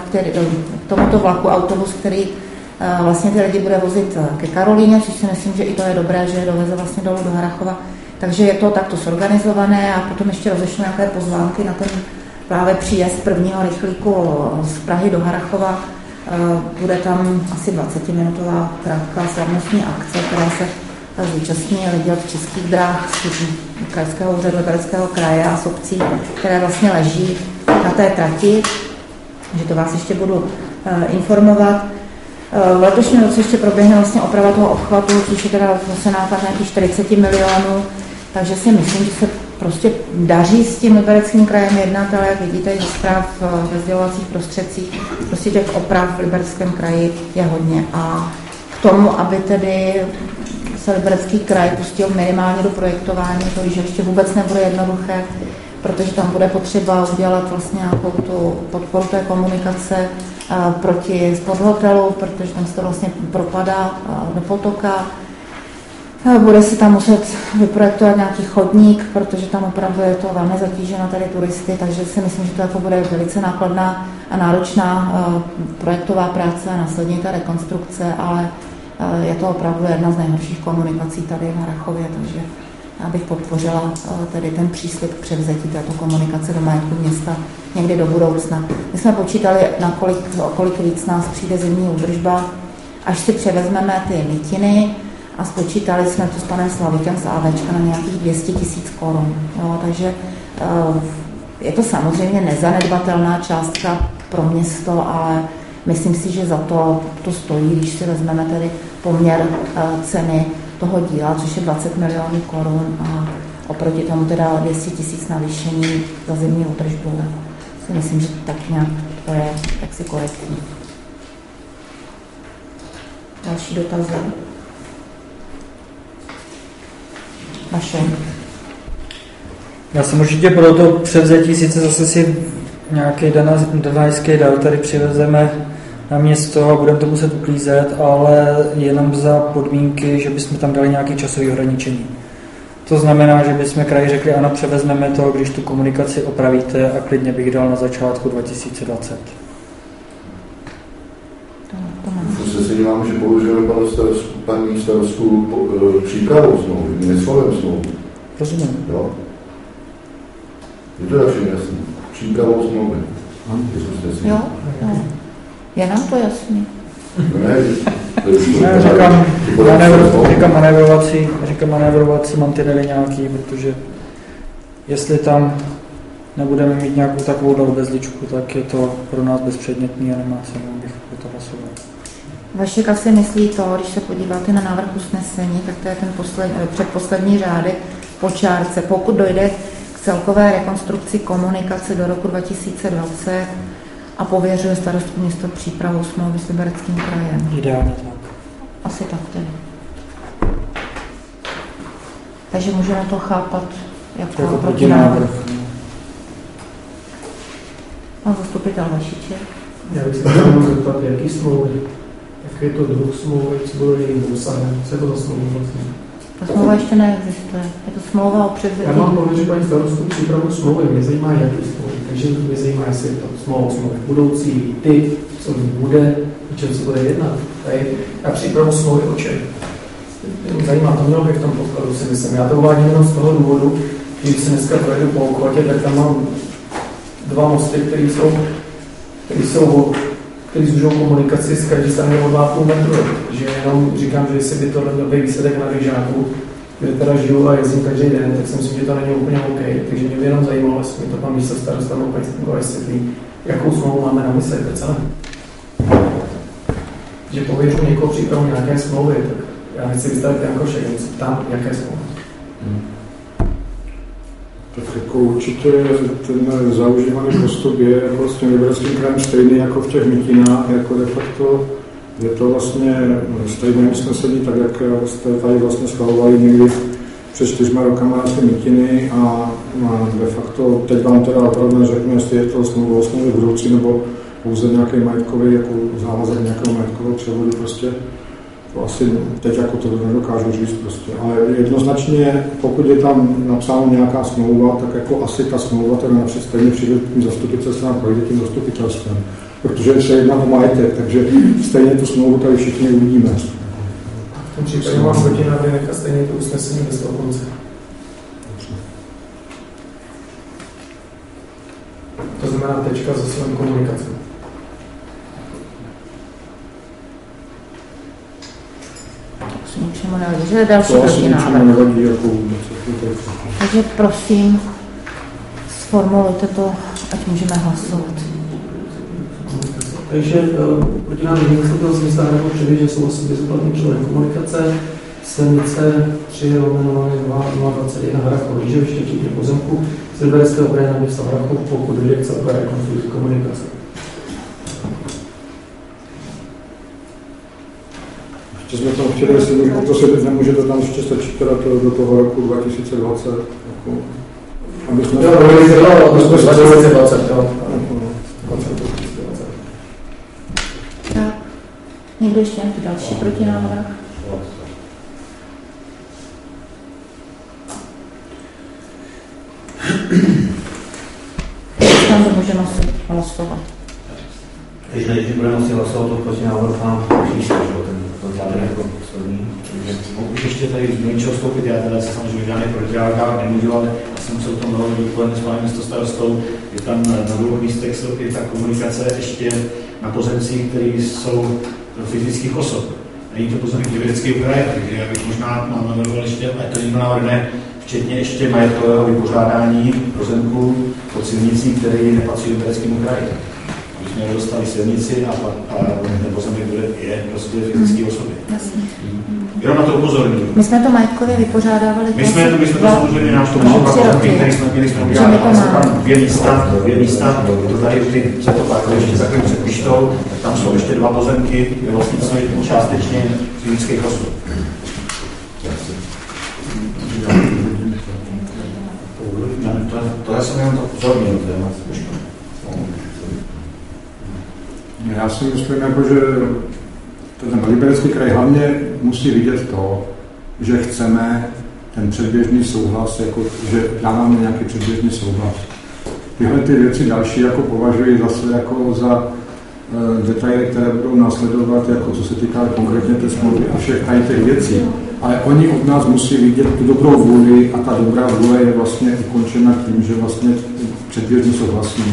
[SPEAKER 1] autobus, který vlastně ty lidi bude vozit ke Karolíně, což si myslím, že i to je dobré, že je doveze vlastně dolů do Harrachova. Takže je to takto zorganizované a potom ještě rozešlu nějaké pozvánky na ten právě příjezd prvního rychlíku z Prahy do Harrachova. Bude tam asi 20-minutová krátká slavnostní akce, která se zúčastní lidi od Českých drah, z krajského úřadu Libereckého kraje a z obcí, které vlastně leží na té trati, že to vás ještě budu informovat. V letošním roce ještě proběhne vlastně oprava toho obchvatu, což je teda v náklad nějakých 40 milionů, takže si myslím, že se prostě daří s tím Libereckým krajem jednat, ale jak vidíte i zpráv ve sdělovacích prostředcích, prostě těch oprav v Libereckém kraji je hodně. A k tomu, aby tedy se Liberecký kraj pustil minimálně do projektování, to že ještě vůbec nebude jednoduché, protože tam bude potřeba udělat vlastně nějakou tu podporu té komunikace proti sporthotelu, protože tam se to vlastně propadá do potoka. Bude se tam muset vyprojektovat nějaký chodník, protože tam opravdu je to velmi zatíženo tady turisty, takže si myslím, že to jako bude velice nákladná a náročná projektová práce a následně ta rekonstrukce, ale je to opravdu jedna z nejhorších komunikací tady v Harrachově, takže já bych podpořila tedy ten příslib převzetí této komunikace do majetku města někdy do budoucna. My jsme počítali, o kolik víc nás přijde zimní údržba, až si převezmeme ty Mytiny, a spočítali jsme to s panem Slavíkem z AVčka na nějakých 200 000 korun. Takže je to samozřejmě nezanedbatelná částka pro město, ale myslím si, že za to stojí, když si vezmeme tedy poměr ceny toho díla, což je 20 milionů korun a oproti tomu teda 200 000 navýšení za zimní údržbu. Si myslím, že tak nějak to je jaksi korektní. Další dotazy? Vaše.
[SPEAKER 9] Já jsem určitě pro to převzetí, sice zase si nějaký danajský dar tady přivezeme na město a budeme to muset uklízet, ale jenom za podmínky, že bychom tam dali nějaké časové ohraničení. To znamená, že bychom kraji řekli, ano, převezmeme to, když tu komunikaci opravíte a klidně bych dal na začátku 2020.
[SPEAKER 4] Usnesení máme, že použijeme paní starostku přípravou smlouvy, ne slovem smlouvy.
[SPEAKER 9] Rozumím.
[SPEAKER 4] Jo? Je to všem jasný. Přípravou smlouvy.
[SPEAKER 1] Jo, jo. Je nám to jasný.
[SPEAKER 9] Ne, říkám manévrovací mantinely nějaký, protože jestli tam nebudeme mít nějakou takovou obezličku, tak je to pro nás bezpředmětný a nemá cenu, bych pro to hlasoval.
[SPEAKER 1] Vašek asi myslí to, když se podíváte na návrh usnesení, tak to je ten předposlední řádek po čárce. Pokud dojde k celkové rekonstrukci komunikace do roku 2020 a pověřuje starostu město přípravou smlouvy s Libereckým krajem.
[SPEAKER 9] Ideálně tak.
[SPEAKER 1] Asi tak tedy. Takže můžeme to chápat jako protinávrh. Pan zastupitel Vašiček.
[SPEAKER 10] Já bych se chtěl zeptat, jaký smlouvy? Jaký je to druh smlouvy, co bude jejím dosahem? Co je to za smlouva vlastně?
[SPEAKER 1] Ta smlouva ještě neexistuje. Je to smlouva o převzetí.
[SPEAKER 10] Já mám pověřit paní starostu přípravu smlouvy. Mě zajímá, jaký smlouvy. Takže mě zajímá, jestli je to smlouva budoucí, ty, co bude, o čem se bude jednat. A přípravu smlouvy o čem? Mě zajímá, to mělo bych v tom podkladu, si myslím. Já to uvádím jenom z toho důvodu, že když se dneska projedu po Okvatě, tak tam mám 2 mosty, který zužou komunikaci z každé strany o 2,5 metru. Takže jenom říkám, že jestli by to měl být výsledek na Ryžáku, kde teda žiju a jezdím každý den, tak si myslím, že to není úplně OK. Takže mě by jenom zajímalo, jestli mi to pan místo starosta mohl vysvětlí, jakou smlouvu máme na mysli, to celé. Že pověřu někoho přípravu nějaké smlouvy, tak já nechci vystavit Jankošek, jenom se ptám, jaké smlouvy.
[SPEAKER 8] Tak jako určitě ten zaužívaný postup je vlastně Libereckým krajem stejný jako v těch mítinách, jako de facto je to vlastně stejné usnesení, tak jak jste tady vlastně schvalovali někdy před 4 rokama na ty mítiny a de facto teď vám teda opravdu neřeknu, jestli je to smlouvy budoucí nebo pouze nějaký majetkový, jako závazek nějakého majetkového převodu prostě. To asi teď jako to nedokážu říct prostě, ale jednoznačně, pokud je tam napsáno nějaká smlouva, tak jako asi ta smlouva teda napřed stejně přijde tím zastupitelstvem a projde tím zastupitelstvem, protože se jedná o majetek, takže stejně tu smlouvu tady všichni uvidíme.
[SPEAKER 10] V tom případě mám protinávrh a stejně to usnesení bez toho konce. To znamená tečka za svým komunikacem.
[SPEAKER 1] Ničemu nevadí, že je další protinávrh. Takže prosím, sformulujte to, ať můžeme hlasovat.
[SPEAKER 10] Takže protinávrh zastupitelství nebo předví, že souhlasí bezplatný člen komunikace, silnice 3/2021 Hrach Líževiště, včetně pozemku z Libereckého kraje na města Hrachov, pokud dojde k celkové rekonstrukci komunikace.
[SPEAKER 8] Ještě jsme tam chtěli, jestli bych poprosit, nemůžete tam ještě stačit teda do toho roku 2020. Jako, aby jsme
[SPEAKER 10] jo, 2020, jo.
[SPEAKER 1] Tak, někdo ještě nějaký další protinávrh? Tam to můžeme asi hlasovat.
[SPEAKER 3] Když budeme asi hlasovat, to protinávrh nám číslo, ten žádný jako poslední.
[SPEAKER 6] Pokud ještě tady do něčeho vstoupit, já teda se samozřejmě žádný protinávrh nemůžu, ale já jsem se o tom mluvil dopoledne s panem místostarostou, je tam na 2 místech je ta komunikace ještě na pozemcích, které jsou pro fyzických osob. Není to pozemek Libereckého kraje, takže já bych možná navrhoval ještě, ať to někdo navrhne, včetně ještě majetkového vypořádání pozemků pod silnicí, které nepatří Libereckému kraji. Aby jsme dostali silnici a ten pozemek je prostě fyzické osoby.
[SPEAKER 1] Jasně.
[SPEAKER 6] Jenom na to upozorňuji.
[SPEAKER 1] My jsme to majetkově vypořádávali.
[SPEAKER 6] My jsme to samozřejmě náš to jsme udělali dvě místa, to tady se to pak ještě takovým přepištou, tak tam jsou ještě 2 pozemky, kde vlastnictví částečně fyzických osob. To já jsem jenom to pozornil,
[SPEAKER 8] Já si myslím, jako, že ten Liberecký kraj hlavně musí vidět to, že chceme ten předběžný souhlas, jako, že dáváme nějaký předběžný souhlas. Tyhle ty věci další jako považuji zase jako za detaily, které budou následovat, jako co se týká konkrétně té smlouvy a všech těch věcí. Ale oni od nás musí vidět tu dobrou vůli a ta dobrá vůle je vlastně ukončena tím, že vlastně předběžně souhlasíme.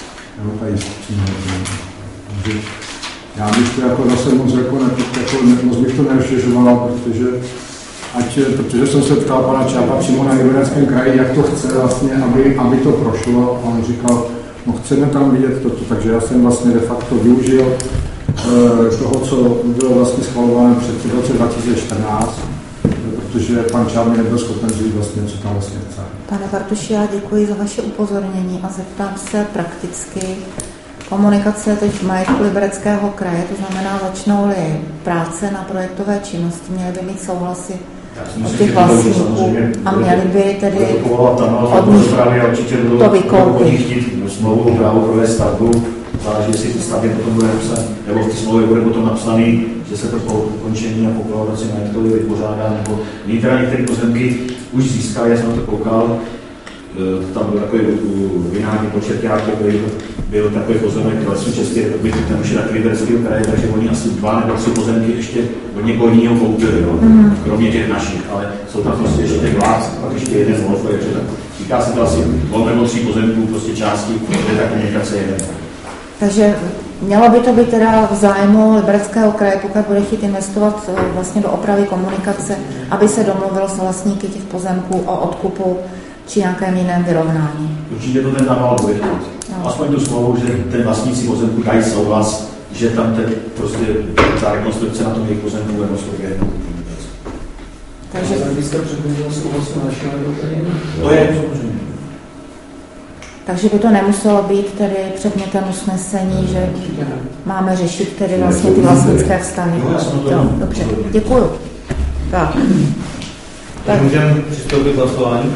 [SPEAKER 8] Já bych to jako zase moc bych to nerozšiřovala, protože jsem se ptal pana Čápa přímo na Libereckém kraji, jak to chce vlastně, aby to prošlo, a on říkal, no chceme tam vidět toto, takže já jsem vlastně de facto využil toho, co bylo vlastně schvalováno před roce 2014, protože pan Čáp mi nebyl schopen říct vlastně, co tam vlastně chce.
[SPEAKER 1] Pane Bartuši, já děkuji za vaše upozornění a zeptám se prakticky. Komunikace teď v majetku Libereckého kraje, to znamená, začnou-li práce na projektové činnosti, měly by mít souhlasy od těch vlastníků a měli by tedy od nich to vykoupit.
[SPEAKER 6] Chtít smlouvu o právo provést stavbu, záleží, jestli ty stavby potom bude napsané, nebo v té smlouvě bude potom napsaný, že se to po ukončení a po kolaboraci majetkově vypořádá, nebo některé pozemky už získali, já jsem na to koukal, tam byl takový vinární počet, byl takový pozemek lesní České republiky, ten už je takový Libereckého kraje, takže oni asi 2 nebo 3 pozemky ještě od někoho jiného koupili, kromě těch našich, ale jsou tam prostě ještě těch vlád, pak ještě jeden zvolf, takže tak týká se to asi 2 nebo 3 pozemků, prostě části, kde ta komunikace je.
[SPEAKER 1] Takže mělo by to být teda v zájmu Libereckého kraje, pokud bude chtít investovat vlastně do opravy komunikace, aby se domluvilo s vlastníky těch pozemků o odkupu či nějakém jiném vyrovnání.
[SPEAKER 6] Určitě to ten dával vyjednat. Aspoň tu smlouvu, že ten vlastníci pozemku dají souhlas, že tam prostě ta rekonstrukce na tom jejich pozemku bude moci.
[SPEAKER 10] Takže byste předměnil souhlasu našeho
[SPEAKER 6] to je samozřejmě.
[SPEAKER 1] Takže by to nemuselo být tedy předmětem usnesení, že máme řešit tedy vlastně ty vlastnické vztahy. Dobře, děkuju. Tak.
[SPEAKER 3] Můžeme přistoupit k hlasování?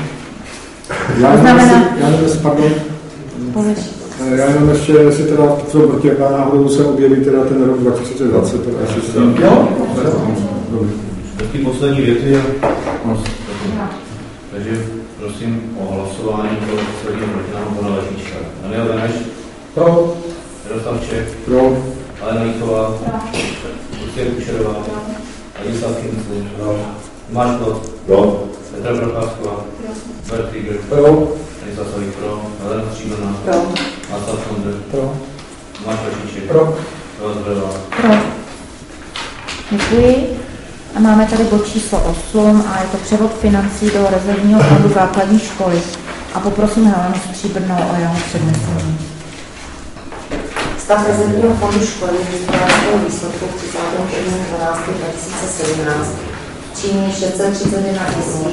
[SPEAKER 8] Já jenom ještě, jestli teda co protěká náhodou se objeví teda ten rok 2020, teda asi s tím.
[SPEAKER 3] Jo? Taky poslední věty. Takže prosím o hlasování pro poslední protinávrh pana Lešíčka. Daniel Beneš?
[SPEAKER 8] Pro.
[SPEAKER 3] Jaroslav Čech?
[SPEAKER 8] Pro.
[SPEAKER 3] Alena Líchová? Lucie Kušerová? Ladislav Kincl? Pro. Tomáš Klot?
[SPEAKER 4] Pro.
[SPEAKER 3] Petra Procházková? Bert Rieger?
[SPEAKER 8] Pro.
[SPEAKER 3] Ladislav Salík? Pro. Helena Stříbrná?
[SPEAKER 1] Pro.
[SPEAKER 3] Václav Kondr?
[SPEAKER 10] Pro.
[SPEAKER 3] Tomáš Lešíček?
[SPEAKER 8] Pro.
[SPEAKER 1] Pro. Děkuji. A máme tady bod číslo 8 a je to převod financí do rezervního fondu základní školy. A poprosím Helenu Stříbrnou o jeho přednesení.
[SPEAKER 11] Stav rezervního fondu školy hospodářského výsledku 31.12.2017 činí 631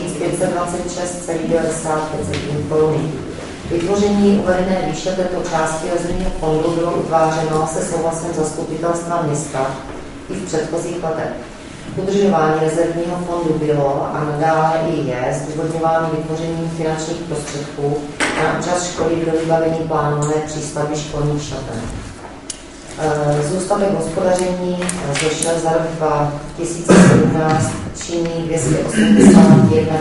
[SPEAKER 11] 526,95 korun. Vytvoření uvedené výše této části rezervního fondu bylo utvářeno se souhlasem zastupitelstva města i v předchozích letech. Udržování rezervního fondu bylo a nadále i je zdůvodňováno vytvořením finančních prostředků na účast školy pro vybavení plánované přístavby školních šaten. Zůstatek hospodaření zešel za rok 2017 činí 281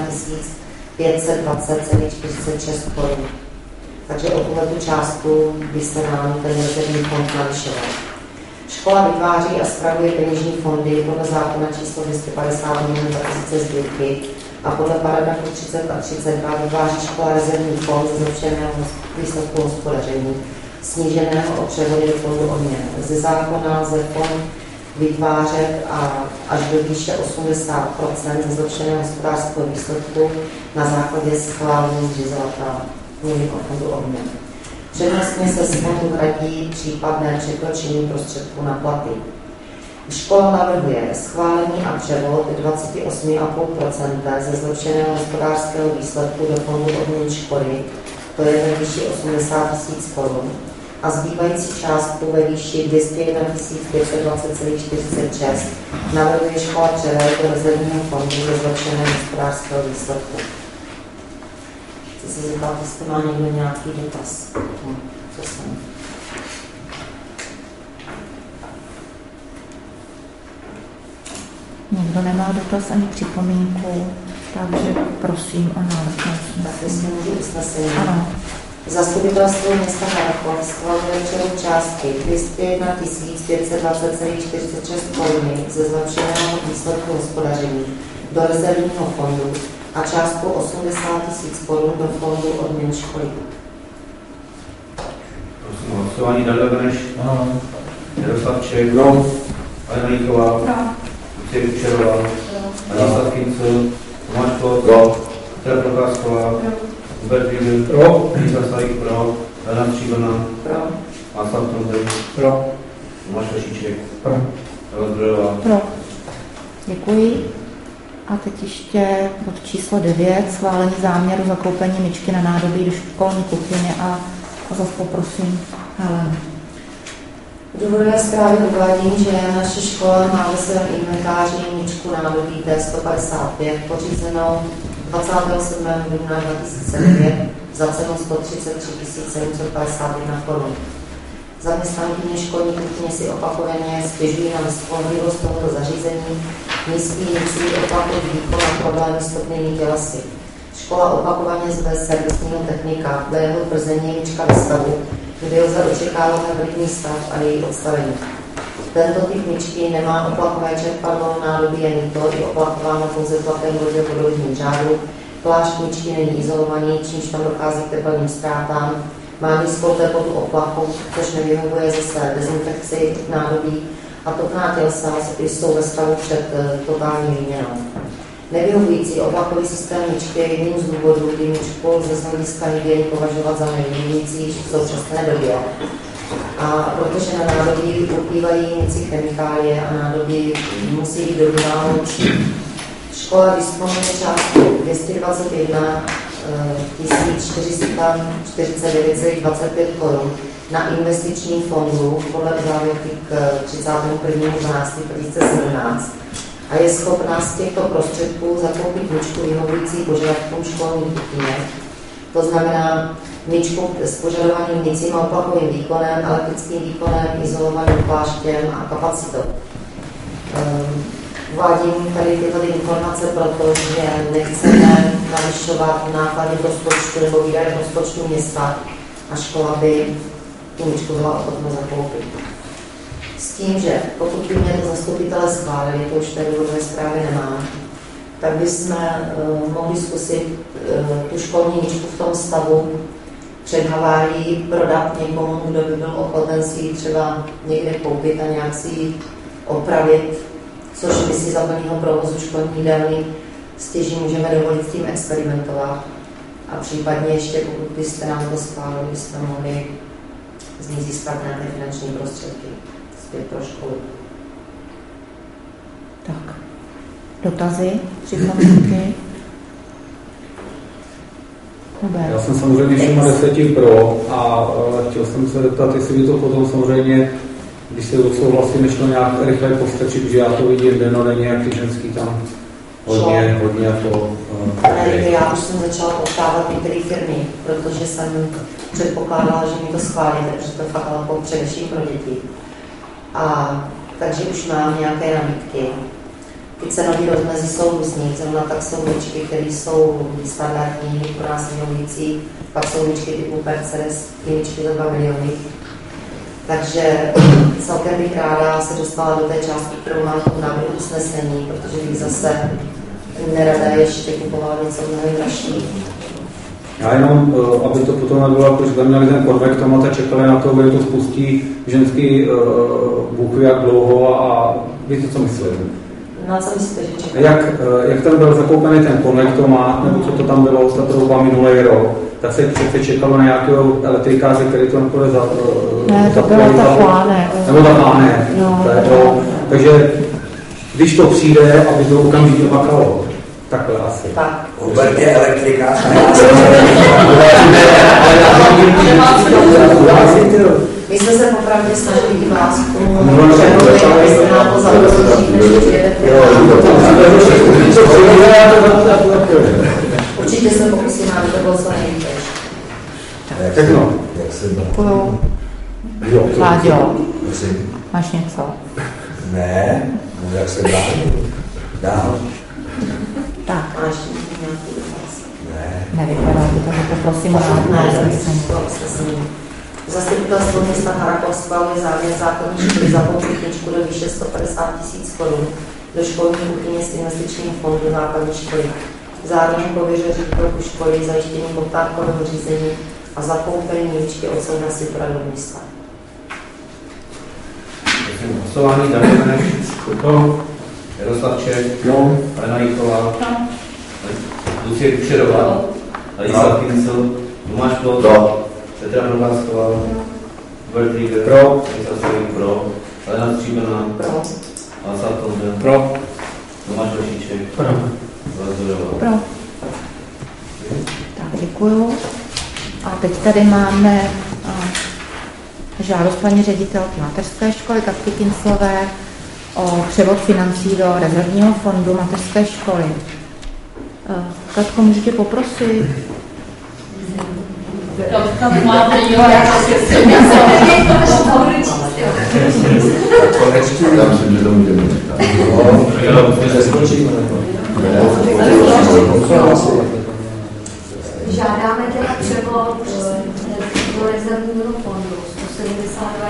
[SPEAKER 11] 520,46 korun. Takže o tuhletu částku by se nám ten rezervní fond navyšoval. Škola vytváří a spravuje peněžní fondy podle zákona číslo 250/2000 Sbírky a podle paragrafu 30 a 32 vytváří škola rezervní fond ze zlepšeného výsledku hospodaření, sníženého o převody do fondu odměn. Ze zákona lze fond vytvářet až do výše 80% ze zlepšeného hospodářského výsledku na základě schválení zřizovatele. Mluvím o fondu odměn. Přednostně se z fondu hradí případné překročení prostředků na platy. Škola navrhuje schválení a převod 28,5% ze zlepšeného hospodářského výsledku do fondu odměn školy, to je ve výši 80 000 korun, a zbývající částku ve výši 201 520,46 navrhuje škola převést do rezervního fondu ze zlepšeného hospodářského výsledku. se zeptat, jestli má někdo nějaký dotaz. Co jsem?
[SPEAKER 1] Nikdo nemá dotaz ani připomínku, takže prosím o návrh.
[SPEAKER 11] Tak jestli můžu usnesení.
[SPEAKER 1] Ano.
[SPEAKER 11] Zastupitelstvo města Harrachov schvaluje čelou částky 201 520,46 koruny ze zlepšeného výsledku hospodaření do rezervního fondu a částku 80 000 korun do fondu odměn školy.
[SPEAKER 3] Prosím o hlasování. Darda Beneš. Jaroslav Čech. Pro. Alena Jíková. Pro. Lucie Kučerová. Jaroslav Kincel. Tomáš Plot. Pro. Petra Procházková. Hubert Víl. Pro. Mísa Salík. Pro. Helena Stříbrná.
[SPEAKER 11] Pro.
[SPEAKER 3] Václav Trondej.
[SPEAKER 9] Pro.
[SPEAKER 3] Tomáš Vašíček.
[SPEAKER 9] Pro.
[SPEAKER 3] Eva Zdrojová.
[SPEAKER 1] Pro. Děkuji. A teď ještě bod číslo 9, schválení záměru zakoupení myčky na nádobí do školní kuchyně a zase poprosím Helenu.
[SPEAKER 11] V důvodové zprávě uvádím, že naše škola má ve svém inventáři myčku nádobí T155 pořízenou 27. dubna 2009 za cenu 133 751 korun. Zaměstnankyně školní kuchyně si opakovaně stěžují na nespolehlivost tohoto zařízení, nízký opakovaný výkon a problémy s topnými tělasy. Škola opakovaně zve servisního technika, dle jeho tvrzení je myčka ve stavu, kdy lze očekávat hybridní stav a její odstavení. Tento typ myčky nemá oplachové čerpadlo, nádobí je nito i oplachováno pouze tlakem vody v vodovodním řádu. Plášť myčky není izolovaný, čímž tam dochází k teplným ztrátám. Má nízkou teplotu oplachu, což nevyhovuje zase dezinfekci nádobí a topná tělesa jsou ve stavu před totální výměnou. Nevyhovující oplachový systém myčky je jedním z důvodů, kdy myčku lze z hlediska hygieny považovat za nevyhovující v současné době. A protože na nádobí upívají něco chemikálie a nádobí musí být dodáváno učí. Škola disponuje částku 221 449,25 korun na investiční fondu podle uzávěrky k 31.12.2017 a je schopná z těchto prostředků zakoupit myčku vyhovující požadavkům školní kuchyně. To znamená myčku s požadovaným nicím a oplachovým výkonem, elektrickým výkonem, izolovaným pláštěm a kapacitou. Uvádím tady tyto informace, protože nechceme navyšovat náklady v rozpočtu nebo výdaje v rozpočtu města a škola by tu myčku byla ochotná zakoupit. S tím, že pokud by mě to zastupitelé schválili, to už tady ve zprávě nemám, tak bychom mohli zkusit tu školní myčku v tom stavu před havárií prodat někomu, kdo by byl ochoten si ji třeba někde koupit a nějak si ji opravit, což my si za plného provozu školní jídelny stěží můžeme dovolit s tím experimentovat. A případně ještě, pokud byste nám to schválili, byste mohli z ní získat nějaké finanční prostředky zpět pro školu.
[SPEAKER 1] Tak, dotazy, připomínky?
[SPEAKER 12] Já jsem samozřejmě všema 10 pro a chtěl jsem se zeptat, jestli by to potom samozřejmě, když se odsouhlasí, nešlo nějak rychle postačit, protože já to vidím dennodenně, jak ty ženský tam hodně jako...
[SPEAKER 11] Já už jsem začala poptávat některé firmy, protože jsem předpokládala, že mi to schválí, takže to fakt ale především pro děti. A takže už mám nějaké nabídky. Ty cenové rozmezí jsou různý, zrovna tak jsou myčky, které jsou standardní, pro nás vyhovující, pak jsou myčky typu Mercedes, ty myčky za 2 miliony. Takže celkem bych ráda se dostala do té částky, kterou mám v návrhu usnesení, protože bych zase nerada ještě kupovala něco mnohem dražší.
[SPEAKER 12] Já jenom, aby to potom nebylo, jako, že tam měli ten konvektomat a čekali na to, kdy to spustí ženský bůh jak dlouho a víte, co myslím?
[SPEAKER 11] No, co myslíte, že čekali?
[SPEAKER 12] Jak tam byl zakoupený ten konvektomat, nebo co to tam bylo, ta trouba minulý rok, tak se přece čekalo na nějakého elektrikáře, který to nakonec
[SPEAKER 1] ne, to byla ta pláne.
[SPEAKER 12] Nebo ta pláne. No. Takže když to přijde, aby to okamžitě makalo. Takhle asi.
[SPEAKER 11] Tak.
[SPEAKER 7] Hubert je elektrikář.
[SPEAKER 11] My jsme se popravdě snažili i vás k tomu přemluvit, abyste nám to zabrali, než přijedete. Určitě se pokusíme, aby to bylo co nejvíce.
[SPEAKER 1] Láďo,
[SPEAKER 7] Prosím.
[SPEAKER 1] máš něco?
[SPEAKER 7] Ne, no jak se dál.
[SPEAKER 1] Tak.
[SPEAKER 11] Máš nějaký dotaz?
[SPEAKER 7] Ne.
[SPEAKER 1] Nevypadá by to, že poprosím o usnesení.
[SPEAKER 11] Zastupitelstvo města Harrachov schvaluje závěr základní školy za poukrytničku do výše 150 000 korun do školní kuchyně z investičního fondu základní školy. Zároveň pověřuje ředitelku školy zajištění poptávkového řízení a zakoupení výčky od souhlasitora do města.
[SPEAKER 3] Hlasování Daniel Beneš. Pro. Jaroslav Čech.
[SPEAKER 8] Jo.
[SPEAKER 3] Alena Jíková. Lucie Kušerová. Ladislav Kincel. Tomáš Plot.
[SPEAKER 4] Pro.
[SPEAKER 3] Petra Procházková. Hubert Rieger.
[SPEAKER 12] Pro.
[SPEAKER 3] Pro. Alena Stříbrná.
[SPEAKER 11] Pro.
[SPEAKER 3] Václav Tondel.
[SPEAKER 12] Pro.
[SPEAKER 3] Tomáš Vašíček.
[SPEAKER 10] Pro.
[SPEAKER 1] Pro. Tak, děkuju. A teď tady máme žádost paní ředitelky mateřské školy Katky Kinclové o převod financí do rezervního fondu mateřské školy. Katko, můžete poprosit?
[SPEAKER 4] Já myslím, že to můžeme.
[SPEAKER 13] Žádáme teda převod do rezervního fondu 172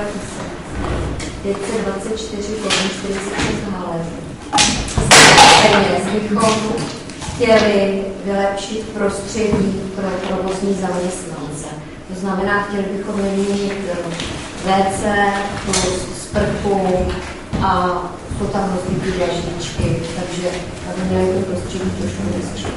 [SPEAKER 13] 524 korun 46 halek. Peněz bychom chtěli vylepšit prostředí pro provozní zaměstnance. To znamená, chtěli bychom vyměnit WC plus sprchu a jsou tam rozbitý dlaždičky, takže aby měli to prostředí trošku hezčí.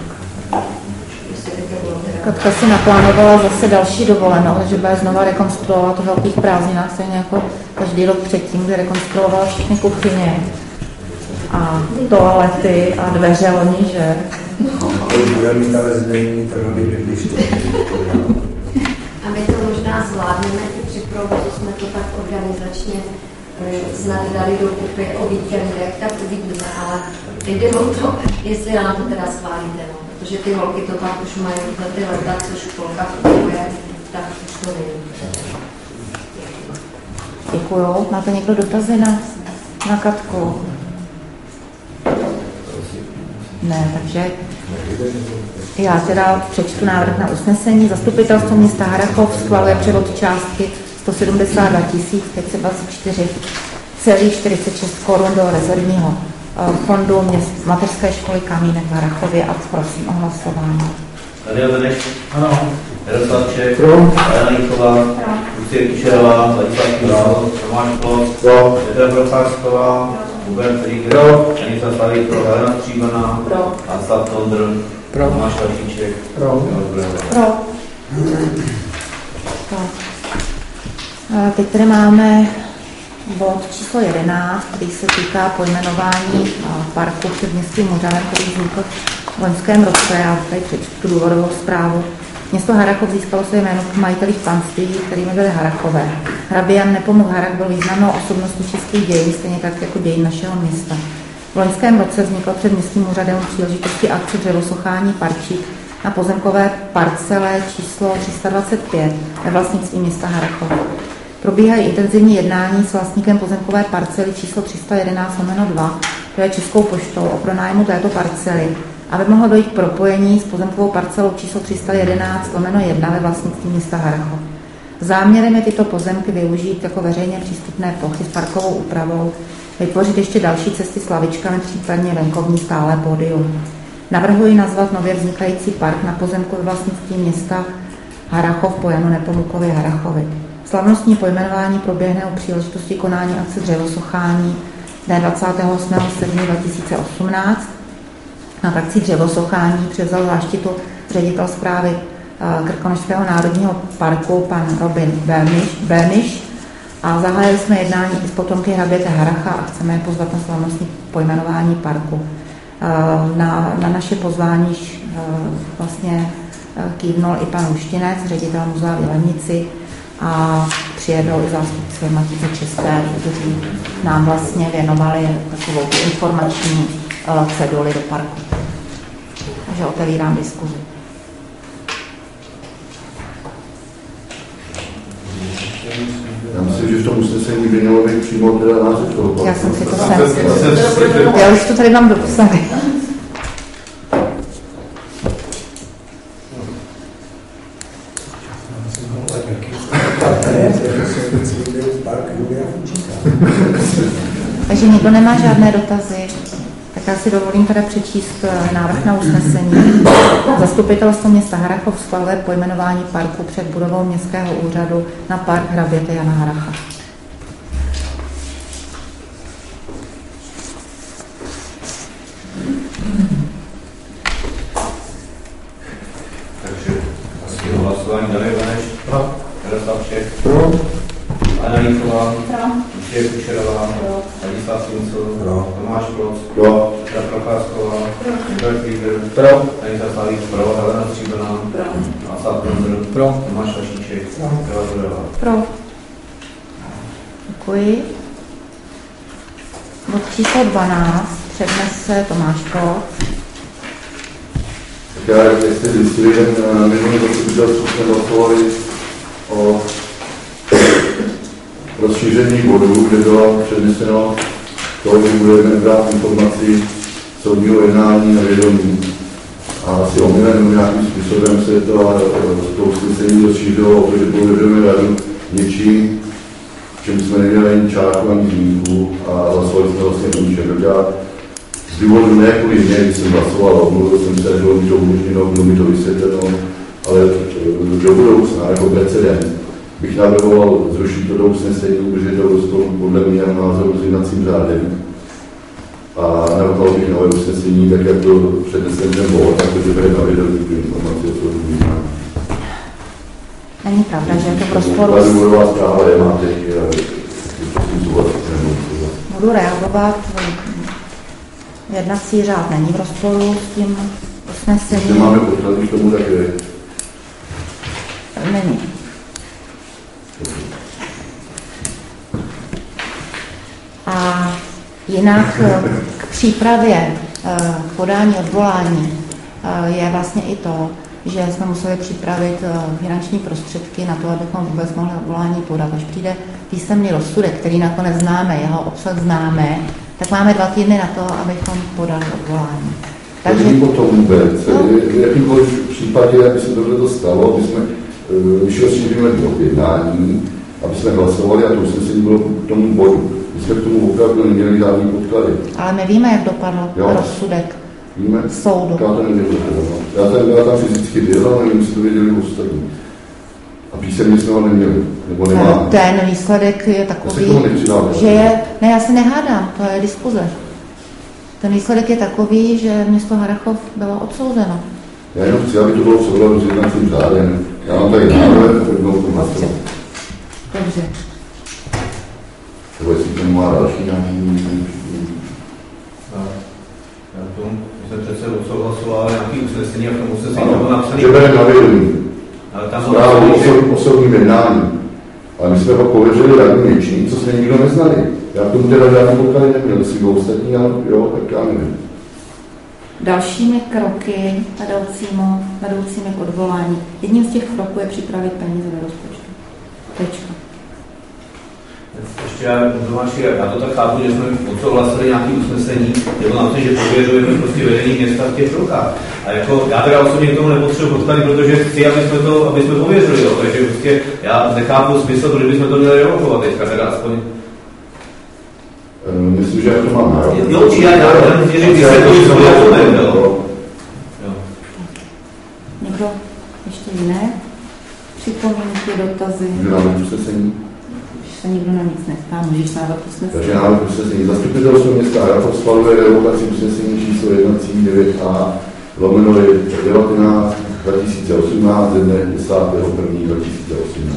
[SPEAKER 1] Katka si naplánovala zase další dovolenou, že bude znova rekonstruovat v velkých prázdninách, stejně jako každý rok předtím, kdy rekonstruovala všechny kuchyně a toalety a dveře loni, že?
[SPEAKER 7] Bude mít ale změní trvalý bydliště.
[SPEAKER 13] A my to možná zvládneme, i při provozu jsme to tak organizačně snad dali do kupy o víkendech, tak uvidíme, ale jde o to, jestli nám to teda schválíte, no. Protože ty holky to pak už mají za ty leta, co školka funguje, tak už to nevím.
[SPEAKER 1] Děkuju. Máte někdo dotazy na Katku? Ne, takže já teda přečtu návrh na usnesení. Zastupitelstvo města Harrachov schvaluje převod částky 172 524,46 korun do rezervního fondu měst mateřské školy Kamínek v Harrachově a prosím o hlasování.
[SPEAKER 3] Daniel Beneš.
[SPEAKER 12] Ano.
[SPEAKER 3] Jaroslav Čech.
[SPEAKER 12] Pro.
[SPEAKER 3] Alena Jíková. Lucie Kušerová. Ladislav Kincel. Tomáš Plot. Petra Procházková. Hubert Rieger. Anita Slavíková. Alena Stříbrná. Václav Tondel. Tomáš Vašíček.
[SPEAKER 10] Pro.
[SPEAKER 1] Teď tady máme bod číslo 11, který se týká pojmenování parku před městským úřadem, který vznikl v loňském roce. Já tady přečtu důvodovou zprávu. Město Harrachov získalo své jméno v majitelích panství, kterými byly Harrachové. Hrabě Jan Nepomuk Harrach byl významnou osobností českých dějin, stejně tak jako dějin našeho města. V loňském roce vzniklo před městským úřadem příležitosti akce dřevosochání Parčík na pozemkové parcele číslo 325 ve vlastnictví města Harrachov. Probíhají intenzivní jednání s vlastníkem pozemkové parcely číslo 311/2, to je Českou poštou, o pronájmu této parcely, aby mohlo dojít k propojení s pozemkovou parcelou číslo 311/1 ve vlastnictví města Harrachov. Záměrem je tyto pozemky využít jako veřejně přístupné plochy s parkovou úpravou, vytvořit ještě další cesty s lavičkami, případně venkovní stálé pódium. Navrhuji nazvat nově vznikající park na pozemku ve vlastnictví města Harrachov po Janu Nepomukově Harrachovi. Slavnostní pojmenování proběhne u příležitosti konání akce dřevosochání dne 28.7.2018. Na akci dřevosochání převzal záštitu ředitel správy Krkonošského národního parku pan Robin Belmiš a zahájili jsme jednání i s potomky hraběte Harracha a chceme je pozvat na slavnostní pojmenování parku. Na naše pozvání vlastně kývnul i pan Uštinec, ředitel muzea v Jilemnici, a přijedou i zástupci Matice České, kteří nám vlastně věnovali takovou informační ceduli do parku. Takže otevírám diskuzi.
[SPEAKER 4] Já myslím, myslím, že v tom usnesení by mělo být přímo teda název toho parku.
[SPEAKER 1] Já jsem si to sem. Já už to tady mám dopsané. Takže nikdo nemá žádné dotazy, tak já si dovolím teda přečíst návrh na usnesení. Zastupitelstvo města Harrachov schvaluje pojmenování parku před budovou městského úřadu na park hraběte Jana Harracha.
[SPEAKER 3] Takže asi hlasování Daniel Beneš.
[SPEAKER 12] Pro.
[SPEAKER 3] Jaroslav Šek.
[SPEAKER 12] Pro.
[SPEAKER 3] Anna Líková.
[SPEAKER 13] Pro.
[SPEAKER 3] Lucie Kušerová. Ladislav Sincl.
[SPEAKER 4] Pro.
[SPEAKER 3] Tomáš Kloc.
[SPEAKER 4] Pro.
[SPEAKER 3] Petra Procházková. Robert Líder.
[SPEAKER 12] Pro.
[SPEAKER 3] Anita Slavík. Pro. Helena Stříbrná.
[SPEAKER 13] Pro.
[SPEAKER 3] Václav Brundr.
[SPEAKER 12] Pro.
[SPEAKER 3] Tomáš Vašíček.
[SPEAKER 12] Pro.
[SPEAKER 3] Eva Zureva.
[SPEAKER 1] Pro. Děkuji. Bod číslo 12 přednese Tomáš Kloc.
[SPEAKER 4] Tak já, jak jste zjistili, na minulém zastupitelstvu jsme hlasovali o rozšíření bodů, kde bylo předneseno to, že budeme brát informaci soudního jednání na vědomí. A asi omylem nějakým způsobem se to usnesení rozšířilo, protože povedeme radu něčím, čem jsme neměli ani čárku, ani zmínku a hlasovali jsme vlastně o ničem. Z důvodu ne kvůli mě, když jsem hlasoval, omluvil jsem se, že bylo mi to umožněno, bylo mi to vysvětleno, ale do budoucna jako precedent bych navrhoval zrušit to usnesení, protože to rozporu podle mě názoru s jednacím řádem. A navrhoval bych nové usnesení, tak jak to přednesem ten bod, takže bude na vědomí informaci o soudním jednání.
[SPEAKER 1] Není pravda, že je to v rozporu.
[SPEAKER 4] Ta důvodová zpráva je máte,
[SPEAKER 1] Budu reagovat. Jednací řád není v rozporu s tím usnesením.
[SPEAKER 4] Když máme podklady k tomu, tak je.
[SPEAKER 1] Není. A jinak k přípravě podání odvolání je vlastně i to, že jsme museli připravit finanční prostředky na to, abychom vůbec mohli odvolání podat. Až přijde písemný rozsudek, který nakonec známe, jeho obsah známe, tak máme 2 týdny na to, abychom podali odvolání.
[SPEAKER 4] Takže potom vůbec, v jakýmkoliv případě, aby se tohle stalo, aby jsme, když rozšíříme bod jednání, aby jsme hlasovali a to usnesení bylo k tomu bodu. My jsme k tomu opravdu neměli žádný podklady.
[SPEAKER 1] Ale my víme, jak dopadl rozsudek soudu.
[SPEAKER 4] Já to nevěděl. Já tam fyzicky byl, ale nevím, jestli to věděli ostatní. A písemně jsme ho neměli, nebo nemáme.
[SPEAKER 1] Ten výsledek je takový, že je... Ne, já se nehádám, to je diskuze. Ten výsledek je takový, že město Harrachov bylo odsouzeno.
[SPEAKER 4] Já jenom chci, aby to bylo v souladu s jednacím řádem. Já mám tady návrh, tak budou to hlasovat.
[SPEAKER 1] Dobře.
[SPEAKER 4] Nebo jestli tomu má další nějaký...
[SPEAKER 3] My jsme přece odsouhlasovali nějaký usnesení a v tom usnesení bylo napsané...
[SPEAKER 4] Že bereme na vědomí. Zprávu o osobním jednání. Ale my jsme ho pověřili radním něčím, co jsme nikdo neznali. Já k tomu teda žádný podklady neměl, jestli byl ostatní, ale jo, tak já nevím.
[SPEAKER 1] Dalšími kroky vedoucími k odvolání. Jedním z těch kroků je připravit peníze do rozpočtu. Tečka.
[SPEAKER 3] Ještě já to tak chápu, že jsme odsouhlasili nějaké usnesení, nebo na to, že pověřujeme prostě vedení města v těch rukách. A jako, já teda osobně k tomu nepotřebuji podklady, protože chci, aby jsme pověřili, jo. Takže prostě já nechápu smysl, protože bychom to měli revokovat teďka, teda aspoň.
[SPEAKER 4] Myslím, že já to mám nárok.
[SPEAKER 3] Jo, či já věřím, že se to vysvětlíme, jo.
[SPEAKER 1] Někdo ještě jiné? Připomínky, dotazy?
[SPEAKER 4] Můžu návrh usnesení?
[SPEAKER 1] Když se nikdo na nic nestá, můžeš návrh usnesení.
[SPEAKER 4] Takže návrh usnesení. Zastupitelstvo města Harrachov schvaluje revokaci usnesení číslo 1,9a lomeno 19 2018 ze dne 10.1.2018.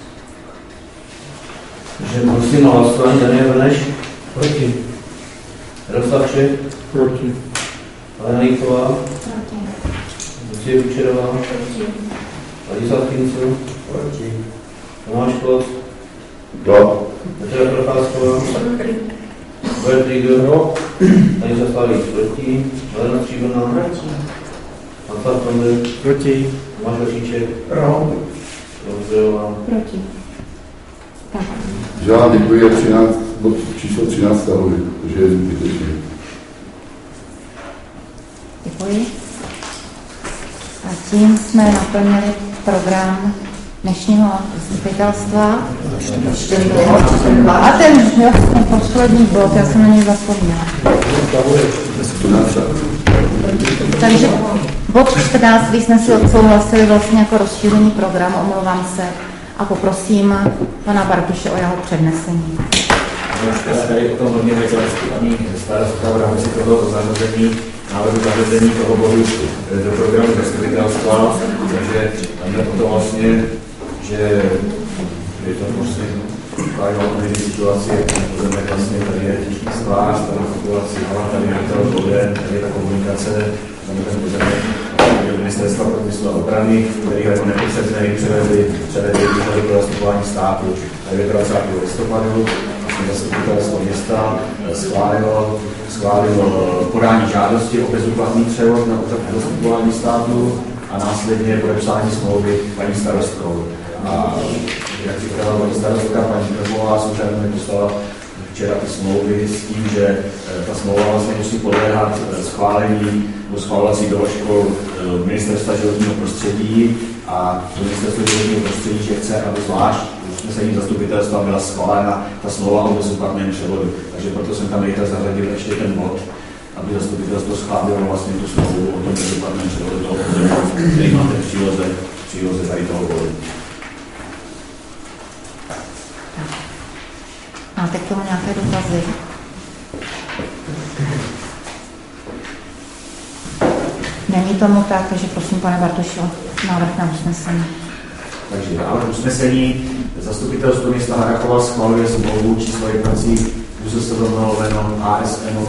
[SPEAKER 3] Takže prosím na hlasování Daniel Beneš.
[SPEAKER 12] Proti.
[SPEAKER 3] Jaroslav Šek.
[SPEAKER 8] Proti.
[SPEAKER 3] Alena Líková.
[SPEAKER 13] Proti.
[SPEAKER 3] Lucie Kučerová.
[SPEAKER 13] Proti.
[SPEAKER 3] Ladislav Kincl.
[SPEAKER 12] Proti.
[SPEAKER 3] Tomáš Kloc.
[SPEAKER 4] Pro.
[SPEAKER 3] Petra Procházková. Robert Líder. Anita Slavík. Proti. Helena Stříbrná.
[SPEAKER 13] Proti.
[SPEAKER 3] Václav Brundr.
[SPEAKER 12] Proti.
[SPEAKER 3] Tomáš Vašíček.
[SPEAKER 12] Pro.
[SPEAKER 3] Proti.
[SPEAKER 1] Tak.
[SPEAKER 4] že vám děkuji 13, bod číslo 13 stahuji, protože je zbytečný.
[SPEAKER 1] Děkuji. A tím jsme naplnili program dnešního zastupitelstva. A ten poslední blok, já jsem na něj zapomněla. Takže bod 14, když jsme si odsouhlasili vlastně jako rozšíření programu, omlouvám se, a poprosím pana Bartuše o jeho přednesení.
[SPEAKER 6] Tady o tom hodně věděla paní starostka v rámci toho návrhu zavedení toho bodu do programu zastupitelstva, takže tam je o to vlastně, že je to prostě právě situaci, pozeme vlastně tady je těžký sklář, tady je situace, tady je to bude, tady je ta komunikace, tam je ten pozemek ministerstva průmyslu a obrany, který jako nepotřebné převedli výhledy pro zastupování státu. Tady 20. listopadu zastupitelstvo města schválilo podání žádosti o bezúplatný převod na úřad zastupování státu a následně podepsání smlouvy paní starostkou. A jak říkala paní starostka, paní Krmová s úřadem mi poslala včera ty smlouvy s tím, že ta smlouva vlastně musí podléhat schválení nebo schvalovací doložkou Ministerstva životního prostředí a Ministerstvo životního prostředí, že chce, aby zvlášť usnesením zastupitelstva byla schválena ta smlouva o bezúplatném převodu. Takže proto jsem tam rychle zařadil ještě ten bod, aby zastupitelstvo schválilo vlastně tu smlouvu o tom bezúplatném převodu toho pozemku, který máte v příloze tady toho bodu.
[SPEAKER 1] Máte k tomu nějaké dotazy? Není tomu tak, takže prosím, pane Bartoši, návrh na usnesení.
[SPEAKER 6] Takže návrh usnesení zastupitelstvo města Harrachova schvaluje smlouvu číslo jednací ÚZSVM/ASN/281/2018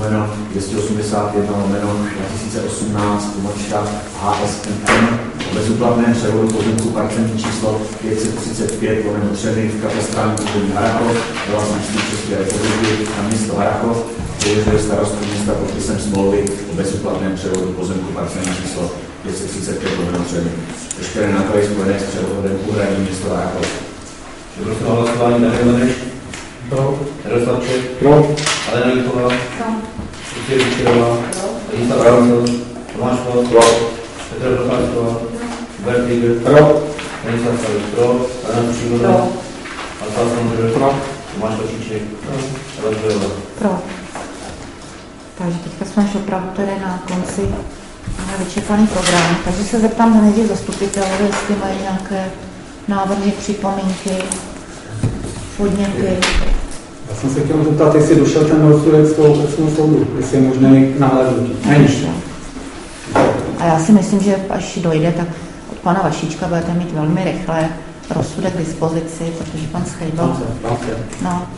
[SPEAKER 6] HSMN o bezúplatném převodu pozemku parcelní číslo 535/3 v katastrálním území Harrachov ve vlastnictví České republiky na město Harrachov, pověřuje starostku města podpisem smlouvy o bezúplatném převodu pozemku parcelní číslo 535/3. Veškeré náklady spojené s převodem uhradí město Harrachov.
[SPEAKER 3] Prosím o hlasování Daniel Beneš. Pro. Jaroslavček.
[SPEAKER 12] Pro.
[SPEAKER 3] Alena Líková.
[SPEAKER 13] Pro.
[SPEAKER 3] Lucie Víčerová. Jislav Ramil. Tomáš Vlk. Pro. Petr Procházková. Bert Líger. Pro. Stanislav Savik. Pro. Adam Šímona. Pro. Václav Sondr. Pro. Tomáš Kočíček. Pro. Eva Zbylova.
[SPEAKER 1] Pro. Takže teďka jsme už opravdu tady na konci vyčerpaný program. Takže se zeptám nejdřív zastupitelů, jestli mají nějaké návrhy, připomínky, podněty.
[SPEAKER 12] Já jsem se chtěl zeptat, jestli došel ten rozsudek z toho obecného soudu, jestli je možné k nahlédnutí. Není.
[SPEAKER 1] A já si myslím, že až dojde, tak od pana Vašíčka budete mít velmi rychle rozsudek k dispozici, protože pan Schejbal. No.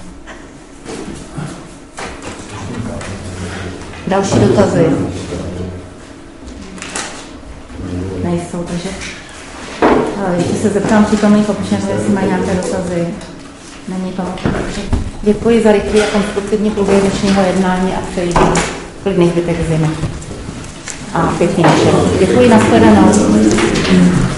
[SPEAKER 1] Další dotazy? Nejsou, takže ještě se zeptám přítomných občanů, jestli mají nějaké dotazy. Není tomu tak. Děkuji za rychlý a konstruktivní průběh dnešního jednání a přeji klidný zbytek zimy. A pěkný večer. Děkuji, nashledanou.